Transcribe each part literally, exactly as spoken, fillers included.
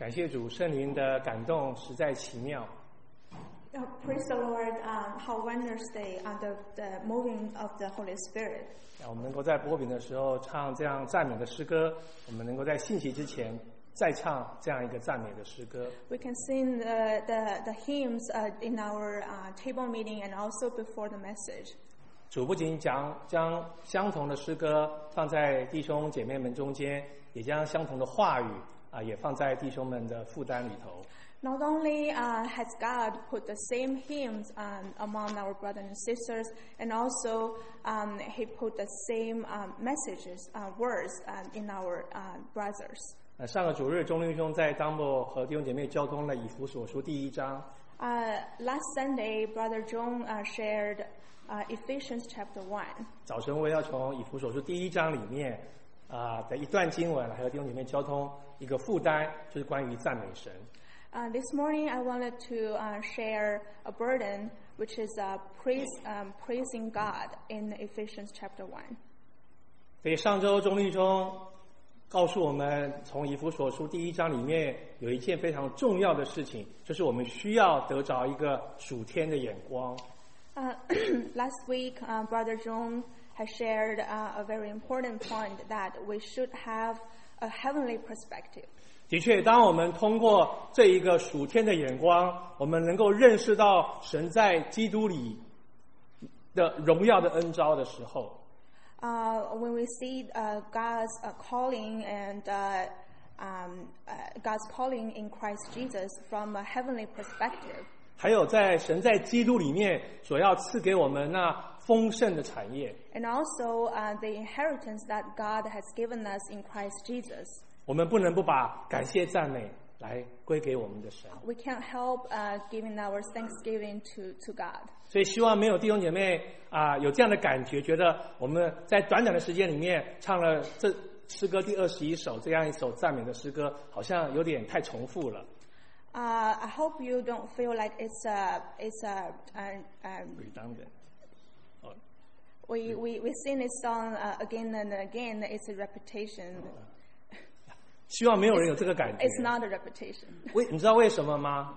感谢主，圣灵的感动实在奇妙。 Uh, praise the Lord, um, how wondrous they are the, the moving of the Holy Spirit. 我们能够在播饼的时候唱这样赞美的诗歌，我们能够在信息之前再唱这样一个赞美的诗歌。 We can sing the, the, the hymns uh, in our uh, table meeting and also before the message. 主不仅将将相同的诗歌放在弟兄姐妹们中间，也将相同的话语啊也放在弟兄们的负担里头。 Not only uh, has God put the same hymns um, among our brothers and sisters, and also um, He put the same um, messages, uh, words um, in our uh, brothers. 呃，上个主日，钟律兄在当末和弟兄姐妹交通了以弗所书第一章。 Uh, last Sunday, Brother John uh, shared uh, Ephesians chapter one. 早晨我也要从以弗所书第一章里面啊、呃、的一段经文，还有弟兄姐妹交通一个负担，就是关于赞美神。 Uh, this morning, I wanted to uh, share a burden, which is uh, praise, um, praising God in Ephesians chapter one. 所以上周钟律中告诉我们，从以弗所书第一章里面有一件非常重要的事情，就是我们需要得着一个属天的眼光。 Uh, last week, uh, Brother John has shared uh, a very important point that we should have a heavenly perspective. 的确，当我们通过这一个属天的眼光，我们能够认识到神在基督里的荣耀的恩召的时候， Uh, when we see uh, God's uh, calling and uh, um, uh, God's calling in Christ Jesus from a heavenly perspective, 还有在神在基督里面所要赐给我们那丰盛的产业， and also uh, the inheritance that God has given us in Christ Jesus. 我们不能不把感谢赞美来归给我们的神。 We can't help uh, giving our thanksgiving to, to God. 所以希望没有弟兄姐妹啊、有这样的感觉，觉得我们在短短的时间里面唱了这诗歌第二十一首这样一首赞美的诗歌，好像有点太重复了。 Uh, I hope you don't feel like it's a, it's a, uh, um, redundant. we, we, we sing this song uh, again and again. It's a repetition. 希望没有人有这个感觉。 It's not a repetition. 为你知道为什么吗？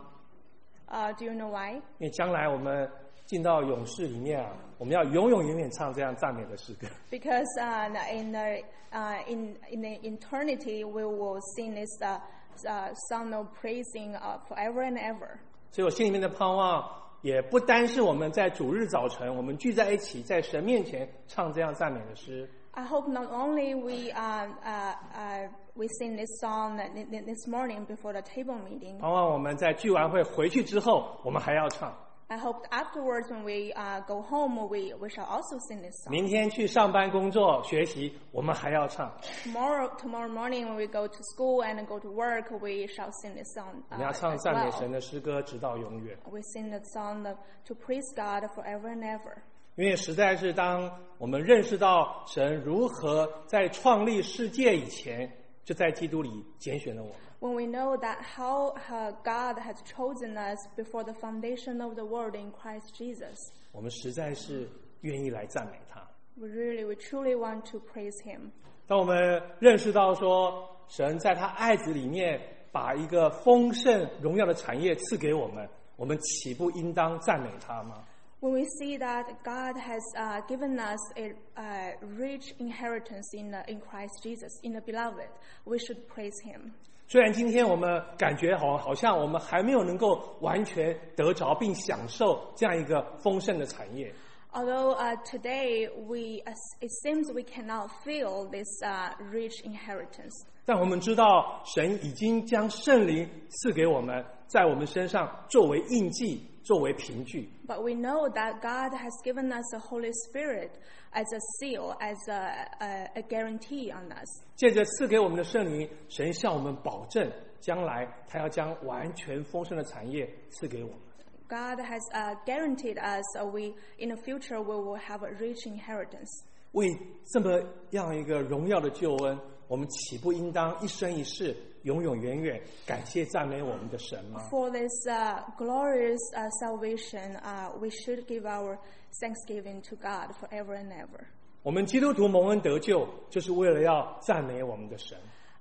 Uh, do you know why? 因为将来我们进到勇士里面啊，我们要永永远远唱这样赞美的诗歌。 Because uh, in, the, uh, in, in the eternity, we will sing this uh, uh, song of praising uh, forever and ever. 所以我心里面的盼望，也不单是我们在主日早晨，我们聚在一起，在神面前唱这样赞美的诗。 I hope not only we uh, uh, uh, we sing this song this morning before the table meeting. 盼望我们在聚完会回去之后，我们还要唱。 I hope afterwards when we uh, go home, we, we shall also sing this song. 明天去上班、工作、学习，我们还要唱。 Tomorrow, tomorrow morning when we go to school and go to work, we shall sing this song 我 uh, 们要唱 as 赞美 well. 神的诗歌，直到永远。 We sing the song to praise God forever and ever. 因为实在是当我们认识到神如何在创立世界以前，就在基督里拣选了我们。 When we know that how uh, God has chosen us before the foundation of the world in Christ Jesus, 我们实在是愿意来赞美他。 we really, we truly want to praise Him. 当我们认识到说，神在他爱子里面把一个丰盛荣耀的产业赐给我们，我们岂不应当赞美他吗？ When we see that God has uh, given us a uh, rich inheritance in, uh, in Christ Jesus, in the beloved, we should praise Him. 虽然今天我们感觉好好像我们还没有能够完全得着并享受这样一个丰盛的产业， Although uh, today we, uh, it seems we cannot feel this uh, rich inheritance, 但我们知道神已经将圣灵赐给我们，在我们身上作为印记，作为凭据。 but we know that God has given us the Holy Spirit as a seal, as a, a, a guarantee on us. 借着赐给我们的圣灵，神向我们保证，将来他要将完全丰盛的产业赐给我们。 God has uh, guaranteed us uh, we in the future we will have a rich inheritance. 为这么样一个荣耀的救恩，我们岂不应当一生一世、永永远远感谢赞美我们的神吗？ For this uh, glorious uh, salvation, uh, we should give our thanksgiving to God forever and ever. 我们基督徒蒙恩得救，就是为了要赞美我们的神。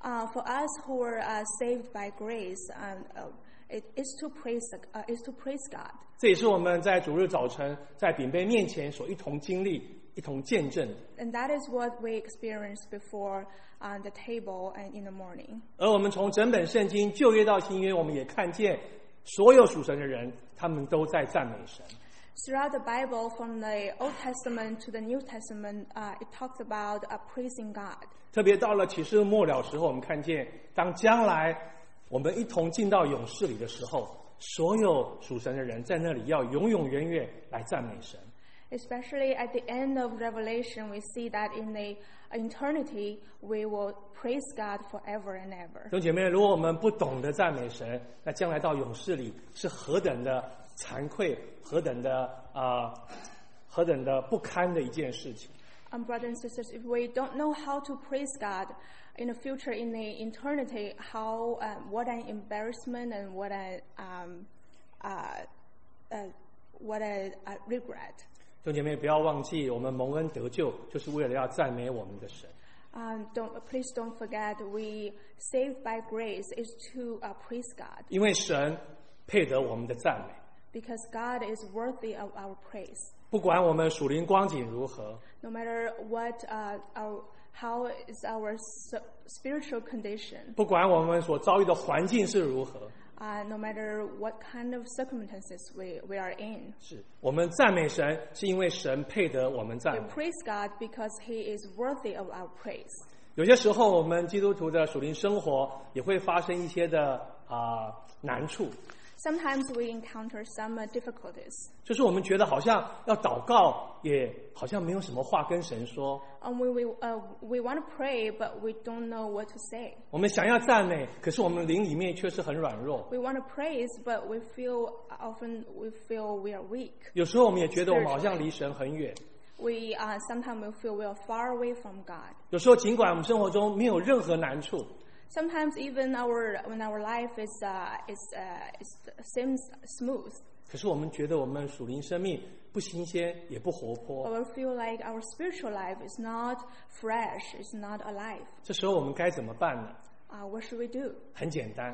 Uh, for us who are uh, saved by grace, um, uh, it is to praise uh, is to praise God. 这也是我们在主日早晨在饼杯面前所一同经历、一同见证的。 And that is what we experience before on the table and in the morning. 而我们从整本圣经旧约到新约，我们也看见所有属神的人，他们都在赞美神。 Throughout the Bible, from the Old Testament to the New Testament, uh, it talks about uh, praising God. 特别到了启示录末了时候，我们看见，当将来我们一同进到勇士里的时候，所有属神的人在那里要永永远远来赞美神。 Especially at the end of Revelation, we see that in the eternity, we will praise God forever and ever. 弟兄姐妹，如果我们不懂得赞美神，那将来到勇士里是何等的惭愧，何等的啊、呃，何等的不堪的一件事情。 Um, brothers and sisters, if we don't know how to praise God in the future, in the eternity, how uh, what an embarrassment and what a um, uh, uh, what a uh, regret. 弟兄姐妹，不要忘记，我们蒙恩得救，就是为了要赞美我们的神。 Um, don't please don't forget, we saved by grace is to uh, praise God. 因为神配得我们的赞美。 Because God is worthy of our praise. 不管我们属灵光景如何 No matter what uh, our how is our spiritual condition. 不管我们所遭遇的环境是如何 Uh, no matter what kind of circumstances we, we are in. 是我们赞美神，是因为神配得我们赞 We 美。 praise God because He is worthy of our praise. 有些时候，我们基督徒的属灵生活也会发生一些的啊、呃、难处。 Sometimes we encounter some uh, difficulties. 就是我们觉得好像要祷告，也好像没有什么话跟神说。 And we we, uh, we want to pray, but we don't know what to say. 我们想要赞美，可是我们灵里面却是很软弱。 We want to praise, but we feel often we feel we are weak. 有时候我们也觉得我们好像离神很远。 We uh, sometimes we feel we are far away from God. 有时候尽管我们生活中没有任何难处。 Sometimes even our when our life is uh, is uh, is seems smooth. 可是我们觉得我们属灵生命不新鲜，也不活 But 泼。 we feel like our spiritual life is not fresh, is not alive. 这时候我们该怎么办呢？ Uh, what should we do? 很简单，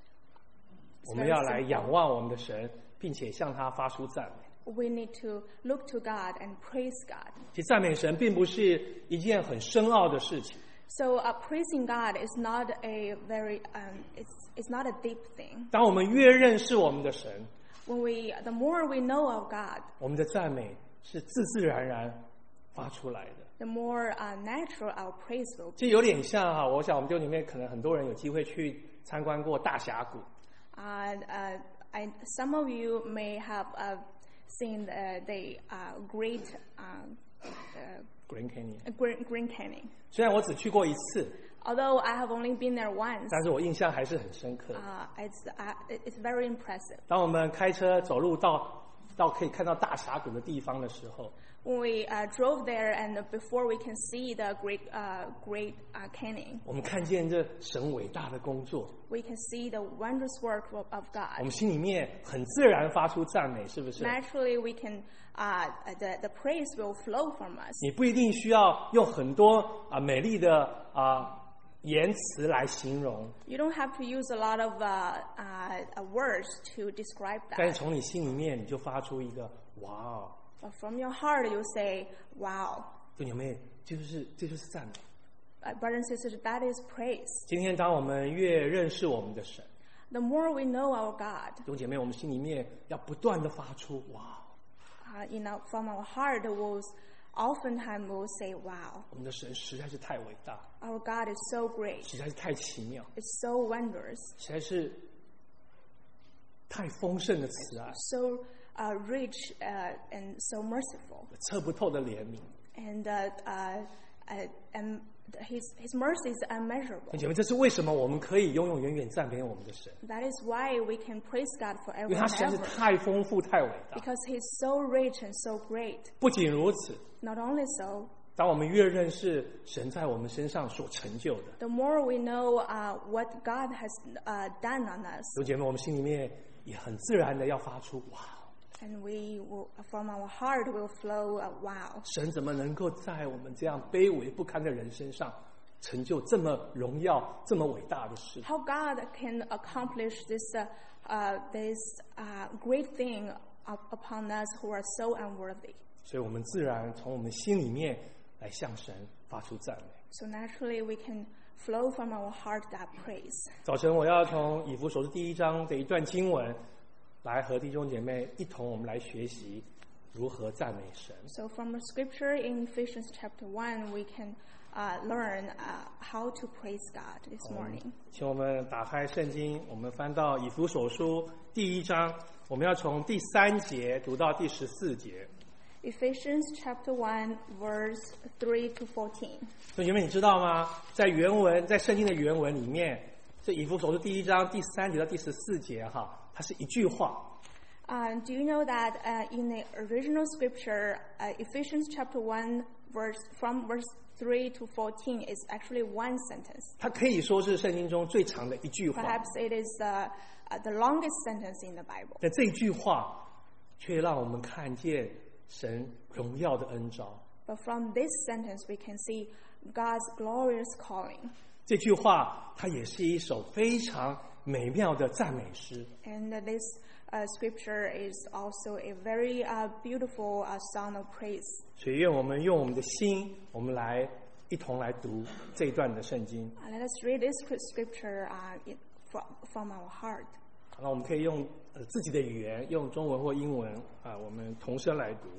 It's 我们 very 要来 simple. 仰望我们的神，并且向他发出赞美。 We need to look to God and praise God. 其实赞美神并不是一件很深奥的事情。 So uh, praising God is not a very um, it's it's not a deep thing. 当我们越认识我们的神， When we the more we know of God, 我们的赞美是自自然然发出来的。 the more uh, natural our praise will be. 这有点像哈，我想我们这里面可能很多人有机会去参观过大峡谷。 Uh, uh, I, some of you may have uh, seen the, the uh, Great um, uh, Grand Canyon， Green, Green Canyon. 虽然我只去过一次， Although I have only been there once, 但是我印象还是很深刻。 uh, it's uh, it's very impressive. 当我们开车走路到到可以看到大峡谷的地方的时候， When we uh, drove there, and before we can see the Great uh, Great uh, Canyon, 我们看见这神伟大的工作， we can see the wondrous work of, of 我 God. 们心里面很自然发出赞美，是不是？ Naturally, we can uh, the the praise will flow from us. 你不一定需要用很多啊、美丽的啊、言辞来形容， You don't have to use a lot of uh, uh, words to describe 但是 that. 从你心里面你就发出一个哇哦， But from your heart, you say, "Wow." 就有没有？就是这就是赞美。 Uh, brothers and sisters, that is praise. 今天当我们越认识我们的神， The more we know our God, 弟兄姐妹，我们心里面要不断的发出哇， uh, you know, from our heart, we'll oftentimes we'll say, "Wow." 我们的神实在是太伟大， Our God is so great. 实在是太奇妙， It's so wondrous, 实在是太丰盛的慈爱， so uh, rich uh, and so merciful, 测不透的怜悯。 and uh, uh, uh, and His His mercy is unmeasurable. 弟兄姐妹，这是为什么我们可以永永远远赞美我们的神？ That is why we can praise God 因 forever 为他 and 实在是 ever. 太丰富、太伟大。 Because He's so rich and so great. 不仅如此， Not only so, 当我们越认识神在我们身上所成就的， the more we know uh, what God has uh, done on us, 弟兄姐妹，我们心里面也很自然的要发出哇， and we will, from our heart will flow, uh, wow. 神怎么能够在我们这样卑微不堪的人身上成就这么荣耀、这么伟大的事。 How God can accomplish this uh, uh, this uh, great thing up upon us who are so unworthy. 所以我们自然从我们心里面来向神发出赞美。 So naturally we can flow from our heart that praise. 早晨我要从以弗所书第一章的一段经文来和弟兄姐妹一同我们来学习如何赞美神。 So from the scripture in Ephesians chapter one, we can uh, learn uh, how to praise God this morning. 请我们打开圣经，我们翻到以弗所书第一章，我们要从第三节读到第十四节。 Ephesians chapter one, verse three to fourteen. 同学们，你知道吗？在原文，在圣经的原文里面，这以弗所书第一章第三节到第十四节，哈，它是一句话。 Uh, do you know that uh, in the original scripture, uh, Ephesians chapter one, verse from verse three to fourteen is actually one sentence. 它可以说是圣经中最长的一句话。 Perhaps it is uh, uh, the longest sentence in the Bible. 但这句话却让我们看见神荣耀的恩召。 But from this sentence, we can see God's glorious calling. 这句话它也是一首非常美妙的赞美诗。 And uh, this uh, scripture is also a very uh, beautiful uh, song of praise. 所以愿我们用我们的心，我们来一同来读这一段的圣经。 Uh, let us read this scripture uh, in, from, from our heart. 那我们可以用呃自己的语言，用中文或英文啊，我们同声来读。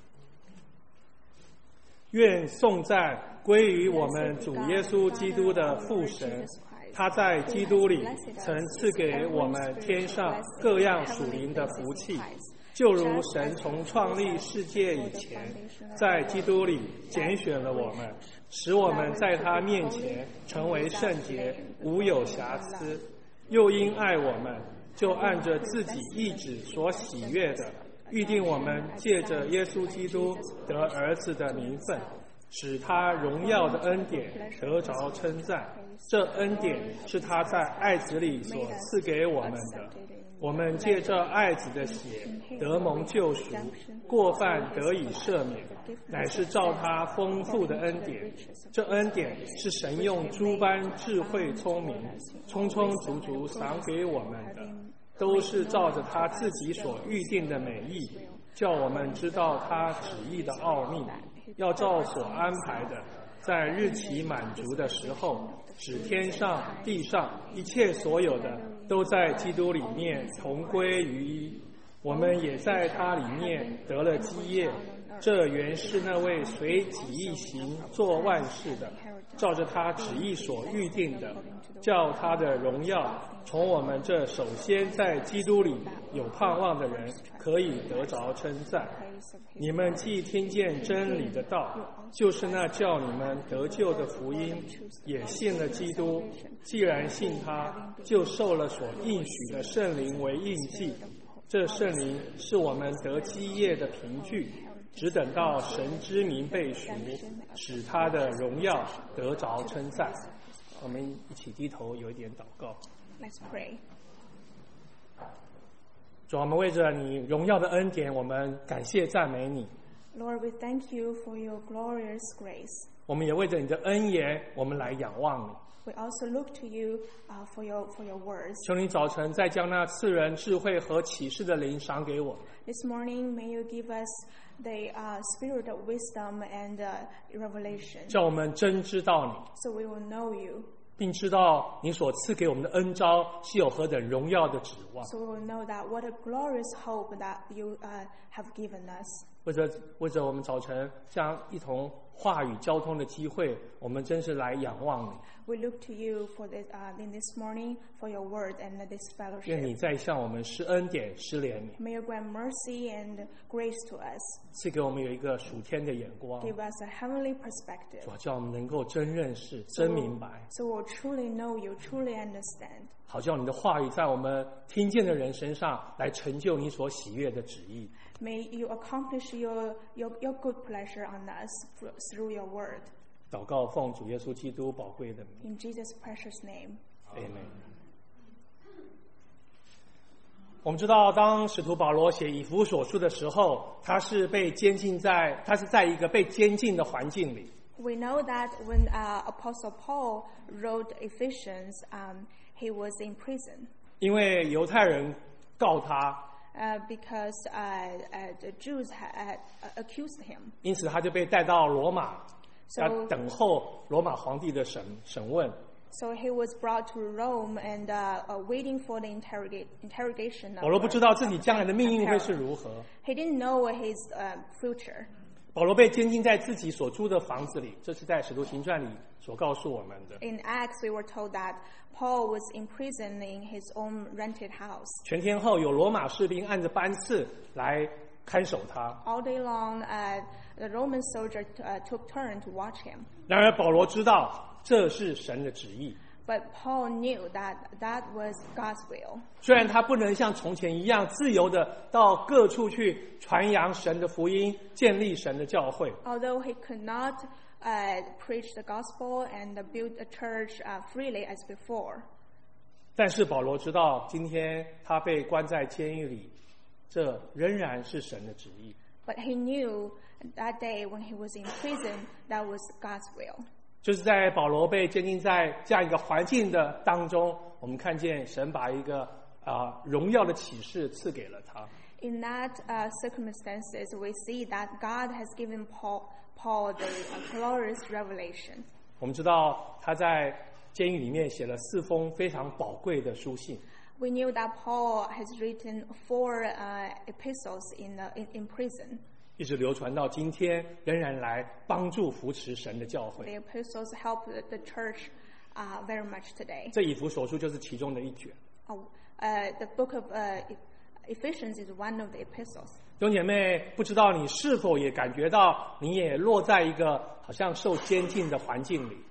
愿颂赞归于我们主耶稣基督的父神，他在基督里曾赐给我们天上各样属灵的福气，就如神从创立世界以前，在基督里拣选了我们，使我们在他面前成为圣洁，无有瑕疵，又因爱我们，就按着自己意志所喜悦的，预定我们借着耶稣基督得儿子的名分，使他荣耀的恩典得着称赞。这恩典是他在爱子里所赐给我们的。我们借着爱子的血得蒙救赎，过犯得以赦免，乃是照他丰富的恩典。这恩典是神用诸般智慧聪明，充充足足赏给我们的，都是照着他自己所预定的美意，叫我们知道他旨意的奥秘，要照所安排的，在日期满足的时候，使天上地上一切所有的都在基督里面同归于一。我们也在他里面得了基业，这原是那位随己意行做万事的，照着他旨意所预定的，叫他的荣耀从我们这首先在基督里有盼望的人可以得着称赞。你们既听见真理的道，就是那叫你们得救的福音，也信了基督。既然信他，就受了所应许的圣灵为印记。这圣灵是我们得基业的凭据，只等到神之名被赎，使他的荣耀得着称赞。我们一起低头有一点祷告。 Let's pray. 主，我们为着你荣耀的恩典，我们感谢赞美你。 Lord, we thank you for your glorious grace. 我们也为着你的恩言，我们来仰望你。 We also look to you uh, for your for your words. 求你早晨再将那赐人智慧和启示的灵赏给我们， This morning, may you give us the uh, spirit of wisdom and uh, revelation, 叫我们真知道你， so we will know you, 并知道你所赐给我们的恩召是有何等荣耀的指望。 so we will know that what a glorious hope that you uh, have given us. 为着为着我们早晨这样一同话语交通的机会，我们真是来仰望你。 We look to you for this uh, in this morning for your word and this 愿 fellowship. 你再向我们施恩典、施怜悯， May you grant mercy and grace to us. 赐给我们有一个属天的眼光， Give us a heavenly perspective, 主要叫我们能够真认识、真明白， so we'll truly know you, truly understand. 好叫你的话语在我们听见的人身上来成就你所喜悦的旨意。 May you accomplish your, your, your good pleasure on us through your word. 祷告奉主耶稣基督宝贵的名 In Jesus' precious name. ，Amen。我们知道，当使徒保罗写以弗所书的时候，他是被监禁在，他是在一个被监禁的环境里。 We know that when uh, Apostle Paul wrote Ephesians, um, he was in prison 因为犹太人告他， uh, because uh, uh, the Jews had uh, accused him. 因此他就被带到罗马， So- 要等候罗马皇帝的审审问。 So he was brought to Rome and uh, uh, waiting for the interrogate, interrogation. 保罗不知道自己将来的命运会是如何。 He didn't know his uh, future. 保罗被监禁在自己所租的房子里，这是在《使徒行传》里所告诉我们的。 In Acts, we were told that Paul was imprisoned in his own rented house. 全天候有罗马士兵按着班次来看守他。 All day long, uh, the Roman soldier uh, took turn to watch him. 然而保罗知道这是神的旨意， But Paul knew that that was God's will. 虽然他不能像从前一样自由的到各处去传扬神的福音，建立神的教会， Although he could not uh, preach the gospel and build a church uh, freely as before. 但是保罗知道，今天他被关在监狱里，这仍然是神的旨意。 But he knew that day when he was in prison, that was God's will. 就是在保罗被监禁在这样一个环境的当中，我们看见神把一个啊、荣耀的启示赐给了他。 In that uh, circumstances, we see that God has given Paul, Paul the uh, glorious revelation. 我们知道他在监狱里面写了四封非常宝贵的书信， We knew that Paul has written four uh, epistles in, uh, in in prison. 一直流传到今天，仍然来帮助扶持神的教 The 会。 epistles help the, the church uh, very much today. 这以弗所书就是其中的一卷。 Uh, uh, the book of uh, Ephesians is one of the epistles. 弟兄姐妹，不知道你是否也感觉到，你也落在一个好像受监禁的环境里？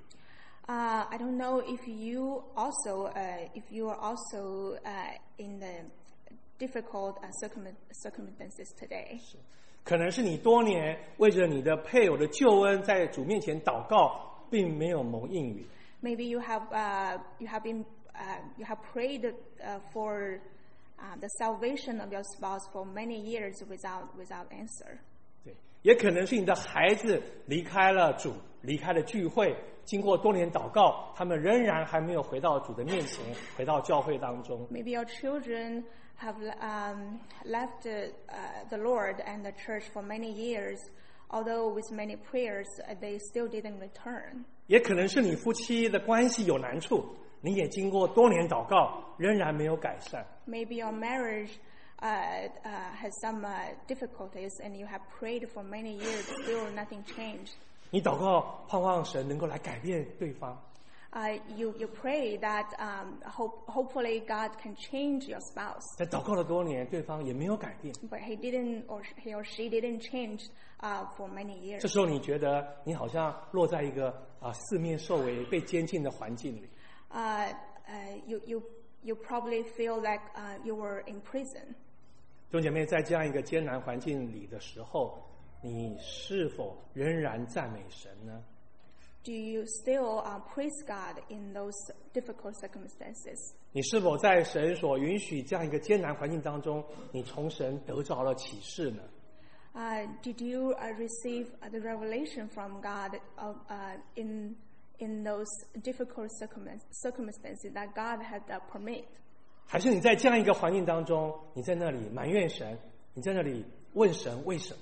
Uh, I don't know if you also, uh, if you are also uh, in the difficult uh, circum- circumstances today. 可能是你多年为着你的配偶的救恩，在主面前祷告，并没有蒙应允。 Maybe you have uh, you have been uh, you have prayed uh, for uh, the salvation of your spouse for many years without without answer. 对，也可能是你的孩子离开了主，离开了聚会，经过多年祷告，他们仍然还没有回到主的面前，回到教会当中。 Maybe your children have um, left uh, uh, the Lord and the church for many years, although with many prayers uh, they still didn't return. 也可能是你夫妻的关系有难处，你也经过多年祷告，仍然没有改善。 Maybe your marriage uh, uh, has some uh, difficulties and you have prayed for many years, still nothing changed. 你祷告盼望神能够来改变对方， Uh, you, you pray that um, hope, hopefully God can change your spouse, 在祷告了多年，对方也没有改变。 but he didn't or he or she didn't change uh, for many years. 这时候你觉得你好像落在一个啊、四面受围、被监禁的环境里。 Uh, uh, you, you, you probably feel like uh, you were in prison. 弟兄姐妹，在这样一个艰难环境里的时候，你是否仍然赞美神呢？ Do you still uh, praise God in those difficult circumstances? 你是否在神所允许这样一个艰难环境当中，你从神得着了启示呢？ Uh, did you uh, receive uh, the revelation from God of, uh, in in those difficult circum- circumstances that God had uh, permit? 还是你在这样一个环境当中，你在那里埋怨神，你在那里问神为什么？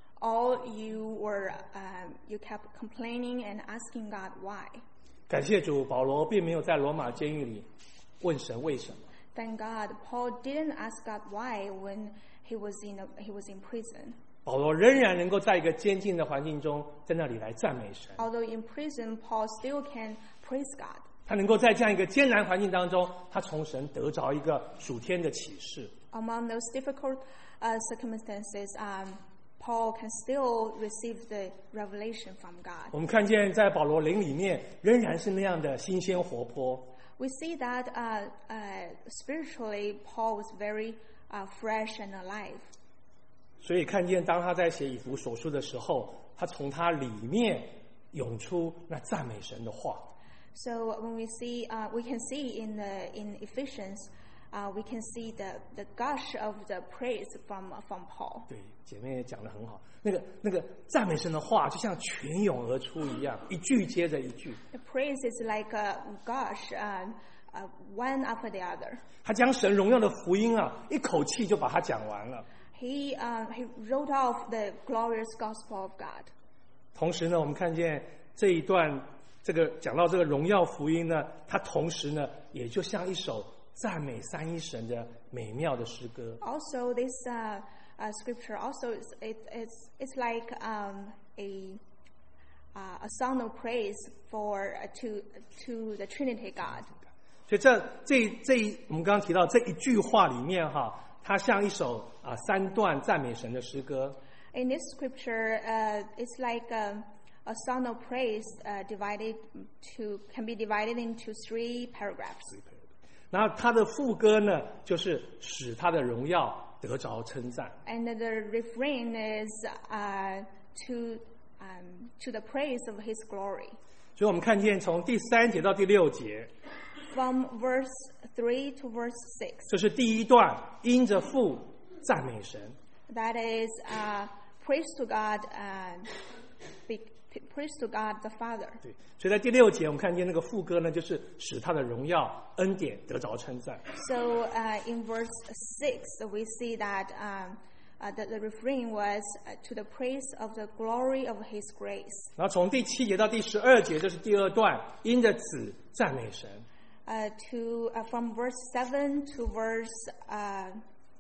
All you were, um, you kept complaining and asking God why. 感谢主，保罗并没有在罗马监狱里问神为什么。 Thank God, Paul didn't ask God why when he was in a, he was in prison. 保罗仍然能够在一个监禁的环境中，在那里来赞美神。 Although in prison, Paul still can praise God. 他能够在这样一个艰难环境当中，他从神得着一个属天的启示。 Among those difficult uh, circumstances, um, Paul can still receive the revelation from God. 我们看见在保罗灵里面，仍然是那样的新鲜活泼。 We see that uh, uh, spiritually, Paul was very uh, fresh and alive. 所以看见当他在写以弗所书的时候，他从他里面涌出那赞美神的话。 So when we see, uh, we can see in the in Ephesians, uh, we can see the, the gush of the praise from, from Paul. 对，姐妹也讲得很好。那个那个赞美神的话，就像泉涌而出一样，一句接着一句。 The praise is like a gush, uh, uh, one after the other. 他将神荣耀的福音啊，一口气就把它讲完了。 He, uh, he wrote off the glorious gospel of God. 同时呢，我们看见这一段这个讲到这个荣耀福音呢，它同时呢，也就像一首赞美三一神的美妙的诗歌。 Also, this uh, uh, scripture also is, it, it's it's like um, a uh, a song of praise for uh, to to the Trinity God. 所以这这这一我们刚刚提到这一句话里面哈，它像一首啊三段赞美神的诗歌。 In this scripture, uh, it's like a, a song of praise uh, divided to can be divided into three paragraphs. 然后它的副歌呢，就是使他的荣耀得着称赞。 And the refrain is uh, to um, to the praise of His glory. 所以我们看见从第三节到第六节， From verse three to verse six. 这是第一段，因着父赞美神。 That is uh, praise to God and be, praise to God the Father. 对，所以在第六节我们看见那个副歌呢，就是使他的荣耀恩典得着称赞。 So uh, in verse six, we see that um, uh, the, the refrain was uh, to the praise of the glory of His grace. 然后从第七节到第十二节，这是第二段，因着子赞美神。 Uh, to uh, from verse seven to verse uh,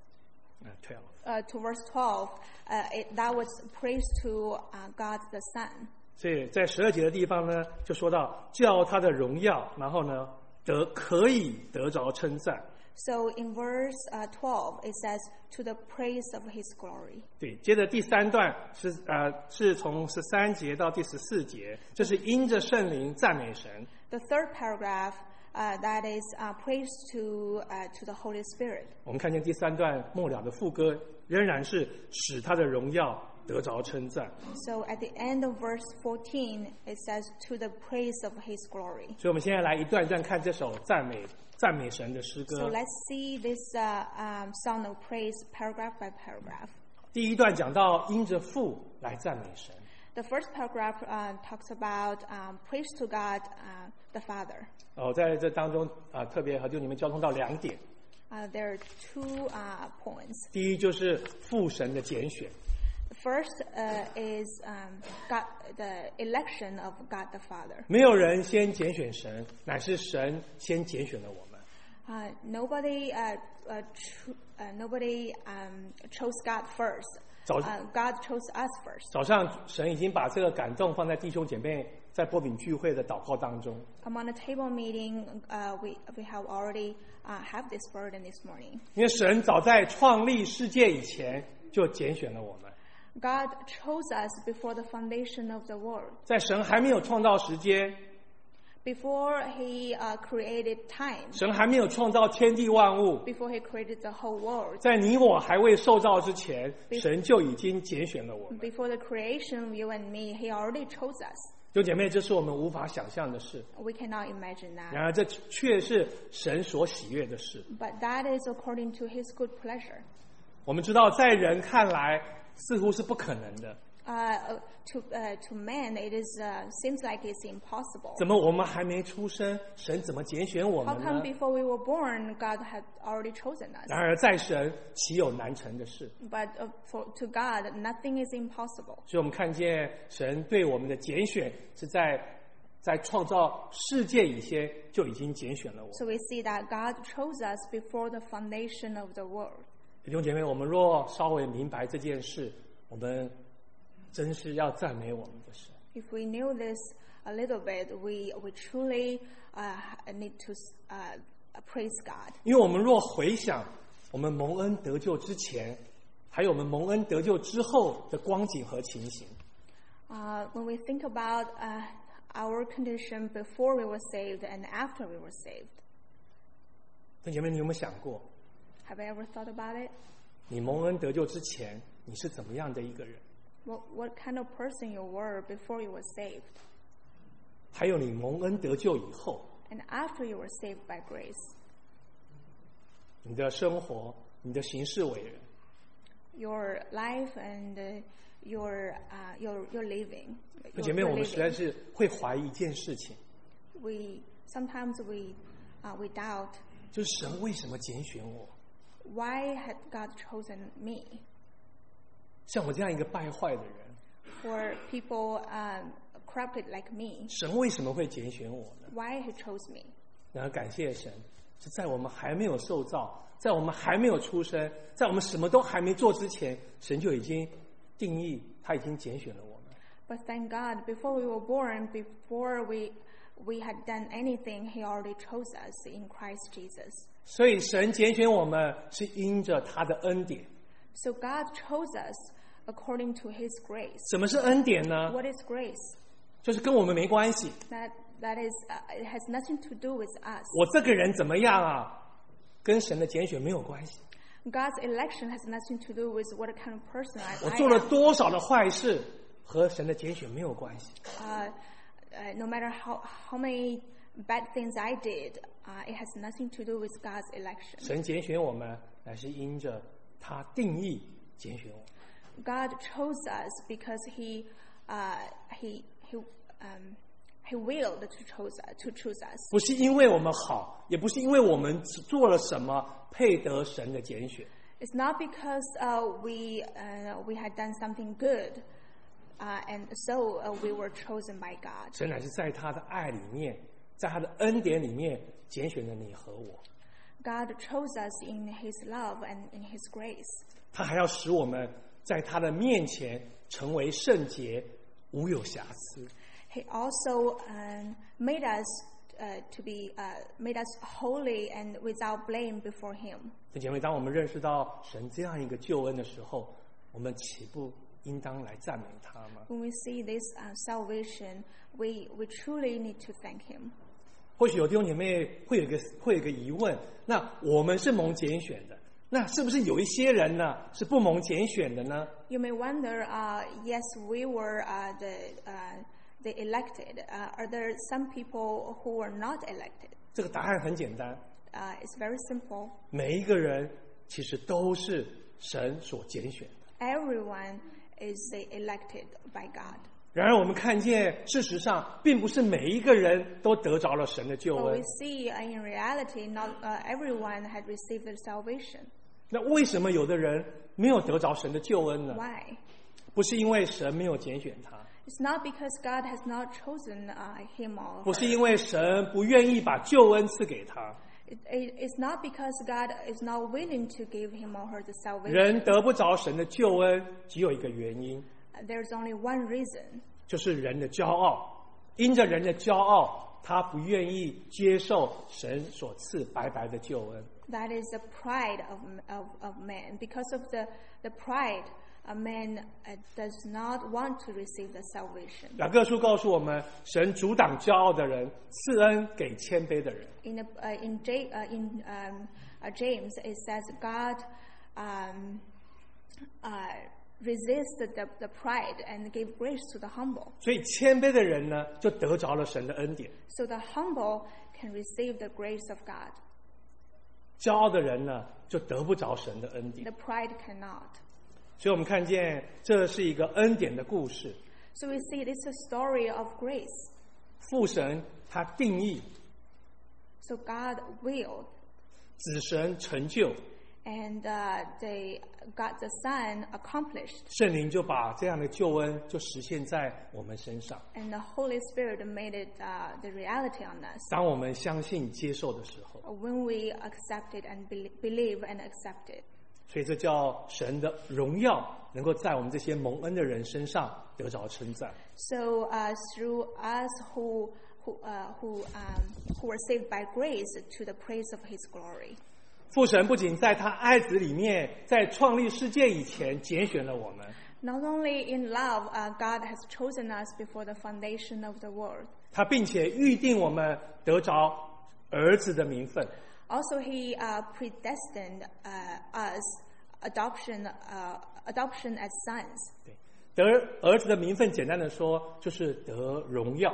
Uh, twelve. uh, to verse twelve, uh, it, that was praise to uh, God the Son. 所以在十二节的地方呢，就说到叫他的荣耀，然后呢得可以得着称赞。 So in verse uh, twelve, it says to the praise of His glory. 对，接着第三段是呃是从十三节到第十四节，这是因着圣灵赞美神。 The third paragraph, uh, that is uh, praise to uh, to the Holy Spirit. 我们看见第三段末了的副歌，仍然是使他的荣耀得着称赞。 So at the end of verse fourteen, it says to the praise of His glory. 所以我们现在来一段一段看这首赞美赞美神的诗 So 歌。 let's see this uh, um, song of praise paragraph by paragraph. 第一段讲到因着父来赞美神。 The first paragraph uh, talks about um, praise to God uh, the Father. 哦，在这当中啊、呃，特别和就你们交通到两点。 Uh, there are two uh, points. 第一就是父神的拣选， First uh, is um, God, the election of God the Father. 没有人先拣选神，乃是神先拣选了我们。 Uh, nobody, uh, uh, tr- uh, nobody um, chose God first. 早 Uh, God chose us first. 早上神已经把这个感动放在弟兄姐妹在波饼聚会的祷告当中。 I'm on a table meeting. Uh, we we have already uh, have this burden this morning. 因为神早在创立世界以前就拣选了我们， God chose us before the foundation of the world. 在神还没有创造时间， Before He uh, created time. 神还没有创造天地万物， Before He created the whole world. 在你我还未受造之前，神就已经拣选了我们。 Before the creation of you and me, He already chose us. 弟兄姐妹，这是我们无法想象的事， We cannot imagine that. 然而这却是神所喜悦的事。 But that is according to His good pleasure. 我们知道，在人看来似乎是不可能的， Uh, to uh, to man, it is uh, seems like it's impossible. 怎么我们还没出生，神怎么拣选我 How 们 come 呢？ before we were born, God had already chosen us? 然而在神岂有难成的事？ But uh, for to God, nothing is impossible. 所以我们看见神对我们的拣选是在在创造世界以前就已经拣选了我。 So we see that God chose us before the foundation of the world. 弟兄姐妹，我们若稍微明白这件事，我们真是要赞美我们的神。 If we knew this a little bit, we we truly uh, need to uh, praise God. 因为我们若回想我们蒙恩得救之前，还有我们蒙恩得救之后的光景和情形， Uh, when we think about uh, our condition before we were saved and after we were saved, 弟兄姐妹，你有没有想过， have you ever thought about it? 你蒙恩得救之前，你是怎么样的一个人？ What, what kind of person you were before you were saved, 还有你蒙恩得救以后， and after you were saved by grace, 你的生活、你的行事为人。 Your life and uh, your uh, your your living. 姐妹，我们实在是会怀疑一件事情。 We sometimes we uh, we doubt. 就是神为什么拣选我？ Why had God chosen me? 像我这样一个败坏的人。 For people um, corrupted like me. 神为什么会拣选我呢？ Why He chose me? 然后感谢神，是在我们还没有受造，在我们还没有出生，在我们什么都还没做之前，神就已经定义，他已经拣选了我们。 But thank God, before we were born, before we we had done anything, He already chose us in Christ Jesus. 所以神拣选我们是因着他的恩典。 So God chose us according to His grace. 什么是恩典呢？ What is grace? 就是跟我们没关系。 That that is uh, it has nothing to do with us. 我这个人怎么样啊？跟神的拣选没有关系。 God's election has nothing to do with what kind of person I, 我 I 做了 am. 多少的坏事，和神的拣选没有关系。 Uh, uh, no matter how how many bad things I did, uh, it has nothing to do with God's election. 神拣选我们，乃是因着他定义拣选我们。 God chose us because He uh, He He um, He willed to choose to choose us. 不是因为我们好，也不是因为我们做了什么配得神的拣选。 It's not because uh, we uh, we had done something good, uh, and so uh, we were chosen by God. 神乃是在他的爱里面，在他的恩典里面拣选了你和我。 God chose us in His love and in His grace. 他还要使我们在他的面前成为圣洁，无有瑕疵。 He also um, made us uh, to be uh, made us holy and without blame before Him. 弟兄姐妹，当我们认识到神这样一个救恩的时候，我们岂不应当来赞美他吗？ When we see this uh, salvation, we we truly need to thank Him. 或许有弟兄姐妹会有一个会有一个疑问：那我们是蒙拣选的，那是不是有一些人呢是不蒙拣选的呢？ You may wonder, uh, yes, we were uh, the uh, the elected. Uh, are there some people who were not elected? 这个答案很简单， Uh, it's very simple. 每一个人其实都是神所拣选的。 Everyone is uh, elected by God. 然而我们看见，事实上并不是每一个人都得着了神的救 But we 恩。 see uh, in reality, not uh, everyone had received the salvation. 那为什么有的人没有得着神的救恩呢？ Why? 不是因为神没有拣选他， It's not because God has not chosen uh, him or 不是 her. 因为神不愿意把救恩赐给他。 It, it, it's not because God is not willing to give him or her the salvation. 人得不着神的救恩，只有一个原因， Uh, There's only one reason. 就是人的骄傲。因着人的骄傲，他不愿意接受神所赐白白的救恩。 That is the pride of, of, of man. Because of the, the pride, a man uh, does not want to receive the salvation. 雅各书告诉我们，神阻挡骄傲的人，赐恩给谦卑的人。 In, the, uh, in, J, uh, in um, uh, James, it says God um, uh, resists the, the pride and give grace to the humble. 所以谦卑的人呢，就得着了神的恩典； So the humble can receive the grace of God. 骄傲的人呢，就得不着神的恩典。 The pride cannot. 所以我们看见，这是一个恩典的故事。 So we see it's a story of grace. 父神他定义， So God willed, 子神成就， and uh, the, God the Son accomplished, 圣灵就把这样的救恩就实现在我们身上。 and the Holy Spirit made it uh, the reality on us. 当我们相信、接受的时候， When we accept it and be- believe and accept it. 所以这叫神的荣耀能够在我们这些蒙恩的人身上得着称赞。 So uh, through us who who uh, who um, who were saved by grace to the praise of His glory. 父神不仅在他爱子里面，在创立世界以前拣选了我们， Not only in love, uh, God has chosen us before the foundation of the world. 他并且预定我们得着儿子的名分。 Also, He uh, predestined uh, us adoption uh, adoption as sons. 对，得儿子的名分，简单的说就是得荣耀。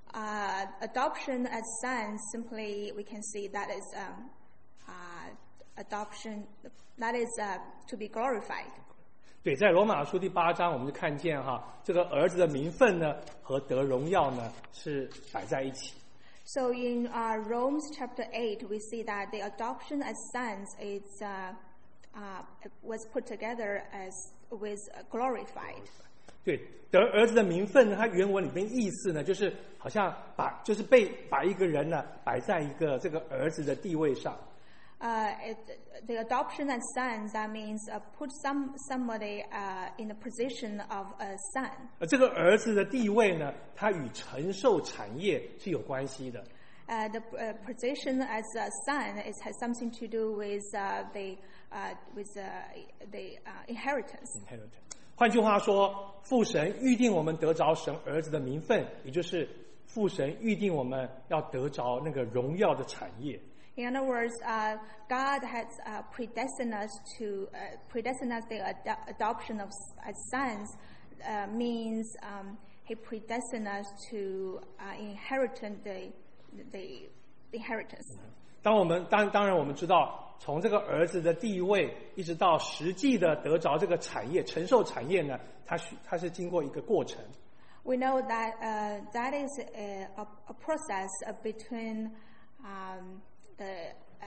Uh, adoption as sons, simply we can see that is um, uh, adoption, that is uh, to be glorified. 对，在罗马书第八章，我们就看见哈，这个儿子的名分呢和得荣耀呢是摆在一起。 So in uh, Romans chapter eight, we see that the adoption as sons is uh, uh, was put together as with uh, glorified. 对，得儿子的名分呢，它原文里面意思呢，就是好像把就是被把一个人呢摆在一个这个儿子的地位上。 Uh, it, the adoption as sons, that means uh, put some somebody uh, in the position of a son. 而这个儿子的地位呢，它与承受产业是有关系的。 Uh, the uh, position as a son is, has something to do with uh, the uh, with uh, the uh, inheritance. inheritance. 换句话说，父神预定我们得着神儿子的名分，也就是父神预定我们要得着那个荣耀的产业。 In other words, uh, God has uh, predestined us to uh, predestined us the ad- adoption of as sons uh, means um, He predestined us to uh, inherit the the inheritance. 当我们当当然我们知道，从这个儿子的地位一直到实际的得着这个产业、承受产业呢，它是它是经过一个过程。 We know that uh, that is a, a, a process uh, between um, the uh,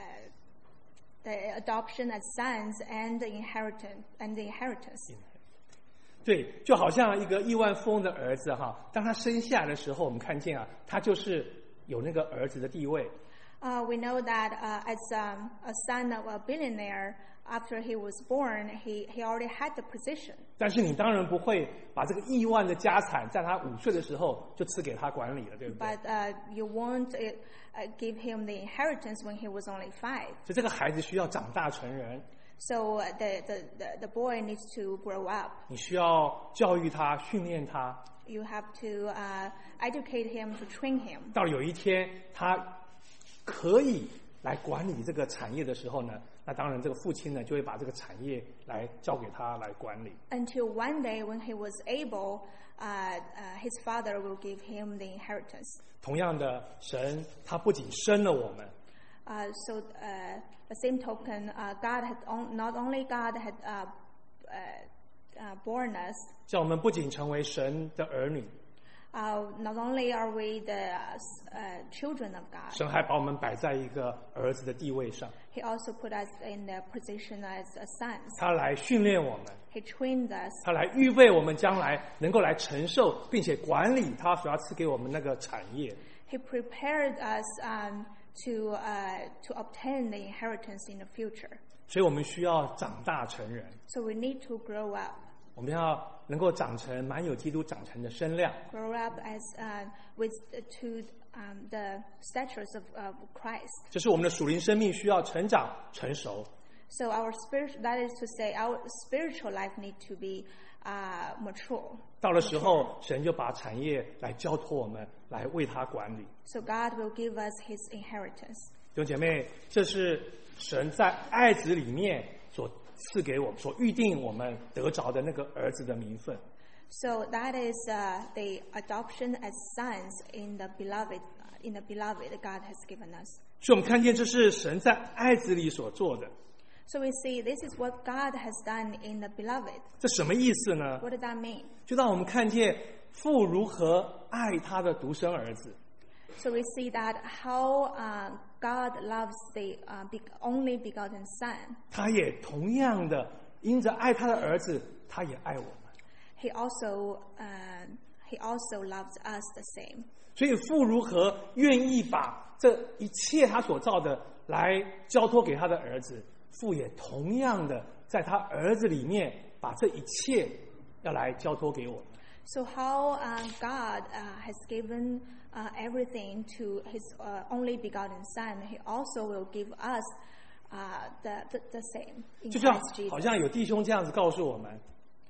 the adoption as sons and the inheritance and the inheritance. 对，就好像一个亿万富翁的儿子哈，当他生下来的时候，我们看见啊，他就是有那个儿子的地位。 Uh, we know that uh, as um, a son of a billionaire, after he was born, he, he already had the position. 但是你当然不会把这个亿万的家产在他五岁的时候就赐给他管理了，对不对？ But uh, you won't uh, uh, give him the inheritance when he was only five. 所以这个孩子需要长大成人， So uh, the, the, the, the boy needs to grow up. 你需要教育他、训练他。 You have to uh, educate him, to train him. 到有一天他可以来管理这个产业的时候呢，那当然这个父亲呢就会把这个产业来交给他来管理。 Until one day when he was able, uh, uh, his father will give him the inheritance. 同样的，神他不仅生了我们， Uh, so uh, the same token, uh, God had on, not only God had uh, uh, uh, born us. 叫我们不仅成为神的儿女， Uh, not only are we the uh, uh, children of God, 神还把我们摆在一个儿子的地位上， He also put us in the position as uh, sons. 他来训练我们， He trained us. 他来预备我们将来能够来承受并且管理他所要赐给我们那个产业。 He prepared us um, to uh, to obtain the inheritance in the future. 所以我们需要长大成人， So we need to grow up, 我们要能够长成满有基督长成的身量。 grow up as uh, with uh, to um, the statures of, of Christ. 这是我们的属灵生命需要成长成熟。 So our spirit, that is to say, our spiritual life need to be uh, mature. 到了时候，神就把产业来交托我们，来为他管理。 So God will give us His inheritance. 弟兄姐妹，这是神在爱子里面所赐给我们、所预定我们得着的那个儿子的名分。 So that is uh, the adoption as sons in the beloved, in the beloved God has given us. 所以我们看见这是神在爱子里所做的。 So we see this is what God has done in the beloved. 这什么意思呢？ What does that mean? 就让我们看见父如何爱他的独生儿子。 So we see that how uh, God loves the uh, be- only begotten Son. 他也同样的因着爱他的儿子，他也爱我们。 He also uh, He also loves us the same. 所以父如何愿意把这一切他所造的来交托给他的儿子，父也同样的在他儿子里面把这一切要来交托给我们。 So how uh, God uh, has given uh, everything to His uh, only begotten Son, He also will give us uh, the, the the same in 就像 Christ 好 Jesus. 像有弟兄这样子告诉我们，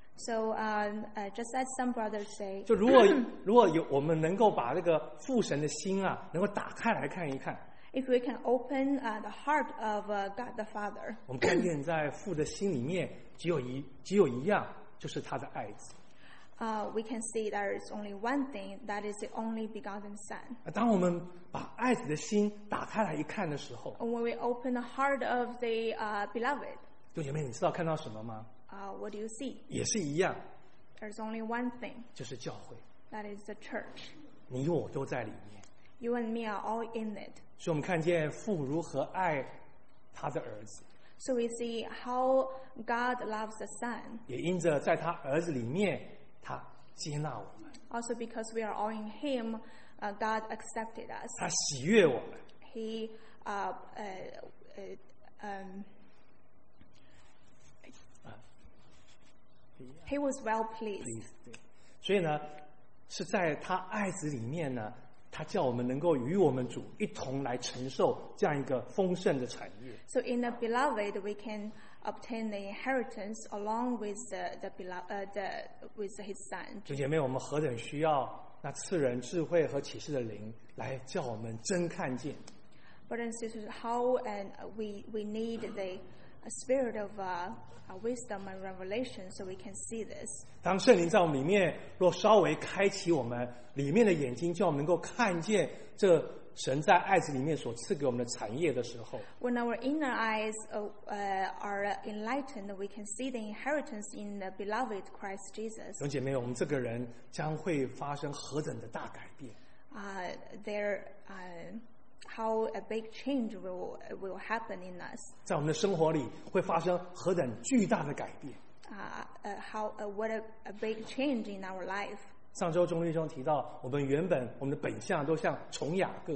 So um, uh, just as some brothers say, 就如果如果有我们能够把这个父神的心啊，能够打开来看一看， if we can open uh, the heart of uh, God the Father, 我们看见在父的心里面只有一只有一样，就是他的爱子。 uh, we can see there is only one thing, that is the only begotten Son. 当我们把爱子的心打开来一看的时候， And when we open the heart of the uh, beloved, 弟兄姐妹，你知道看到什么吗？ uh, what do you see? 也是一样， There's only one thing, 就是教会， that is the church. 你我都在里面。 You and me are all in it. 所以我们看见父如何爱他的儿子， So we see how God loves the Son. 也因着在他儿子里面，他接纳我们， Also because we are all in Him, uh, God accepted us. 他喜悦我们。 He, uh, uh, uh, um, he was well pleased. 对，所以呢，是在他爱子里面呢，他叫我们能够与我们主一同来承受这样一个丰盛的产业。 So in the beloved, we can obtain the inheritance along with the, the, belo- uh, the with His Son. 弟兄姐妹，我们何等需要那赐人智慧和启示的灵来叫我们真看见。 Brothers and sisters, how and we we need the uh, spirit of uh, uh, wisdom and revelation so we can see this. 当圣灵在我们里面，若稍微开启我们里面的眼睛，叫我们能够看见这神在爱子里面所赐给我们的产业的时候， When our inner eyes uh, uh, are enlightened, we can see the inheritance in the beloved Christ Jesus. 弟兄姐妹，我们这个人将会发生何等的大改变。 Uh, there, uh, how a big change will will happen in us. 在我们的生活里会发生何等巨大的改变。 Uh, uh, how uh, what a, a big change in our life. 上周钟立中提到，我们原本我们的本相都像虫雅各，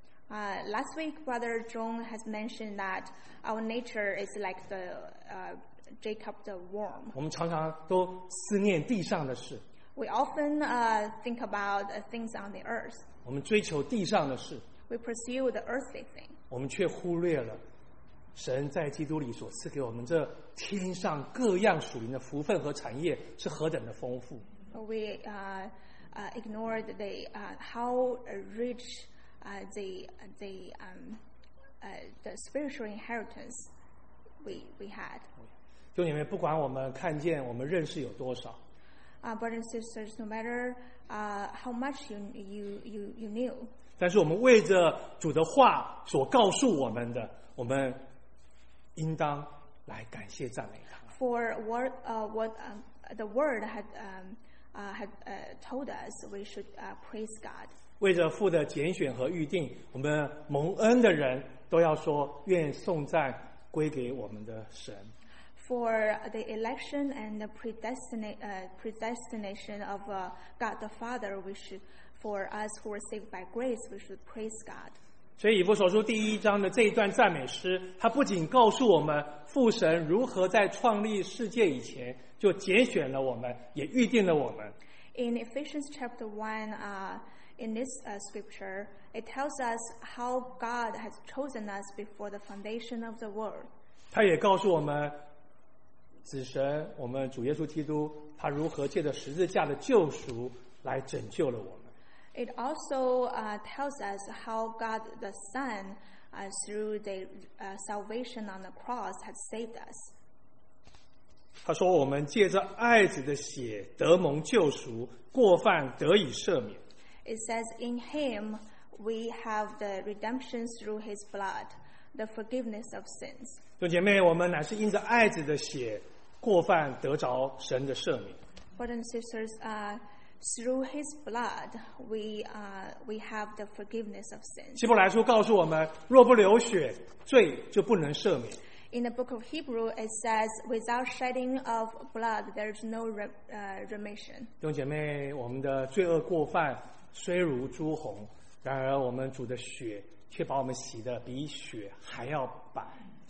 Uh, last week, Brother John has mentioned that our nature is like the uh, Jacob the worm. 我们常常都思念地上的事， We often uh, think about uh, things on the earth. 我们追求地上的事， We pursue the earthly thing. 我们却忽略了神在基督里所赐给我们这天上各样属灵的福分和产业是何等的丰富。 We uh, uh, ignored the uh, how rich uh, the the um, uh, the spiritual inheritance we we had. 弟兄姐妹，不管我们看见、我们认识有多少， Uh, brothers and sisters, no matter uh, how much you you you you knew, 但是我们为着主的话所告诉我们的，我们应当来感谢赞美他。 for what uh, what um, the word had um, uh, had uh, told us, we should uh, praise God. 为着父的拣选和预定，我们蒙恩的人都要说：愿颂赞归给我们的神。 For the election and the predestina- uh, predestination of uh, God the Father, we should, for us who are saved by grace, we should praise God. 所以以弗所书第一章的这一段赞美诗，它不仅告诉我们父神如何在创立世界以前就拣选了我们，也预定了我们。 In Ephesians chapter one, uh, in this uh, scripture, it tells us how God has chosen us before the foundation of the world. 他也告诉我们，子神我们主耶稣基督，他如何借着十字架的救赎来拯救了我们。 It also uh, tells us how God the Son, uh, through the uh, salvation on the cross, has saved us. 他说：“我们借着爱子的血得蒙救赎，过犯得以赦免。” It says, in Him we have the redemption through His blood, the forgiveness of sins. 弟兄姐妹，我们乃是因着爱子的血，过犯得着神的赦免。 Brothers and sisters, uh, through His blood we uh, we have the forgiveness of sins. 希伯来书告诉我们，若不流血，罪就不能赦免。 In the book of Hebrew, it says, without shedding of blood, there is no re- uh, remission. 弟兄姐妹，我们的罪恶过犯虽如朱红，然而我们主的血却把我们洗得比雪还要白。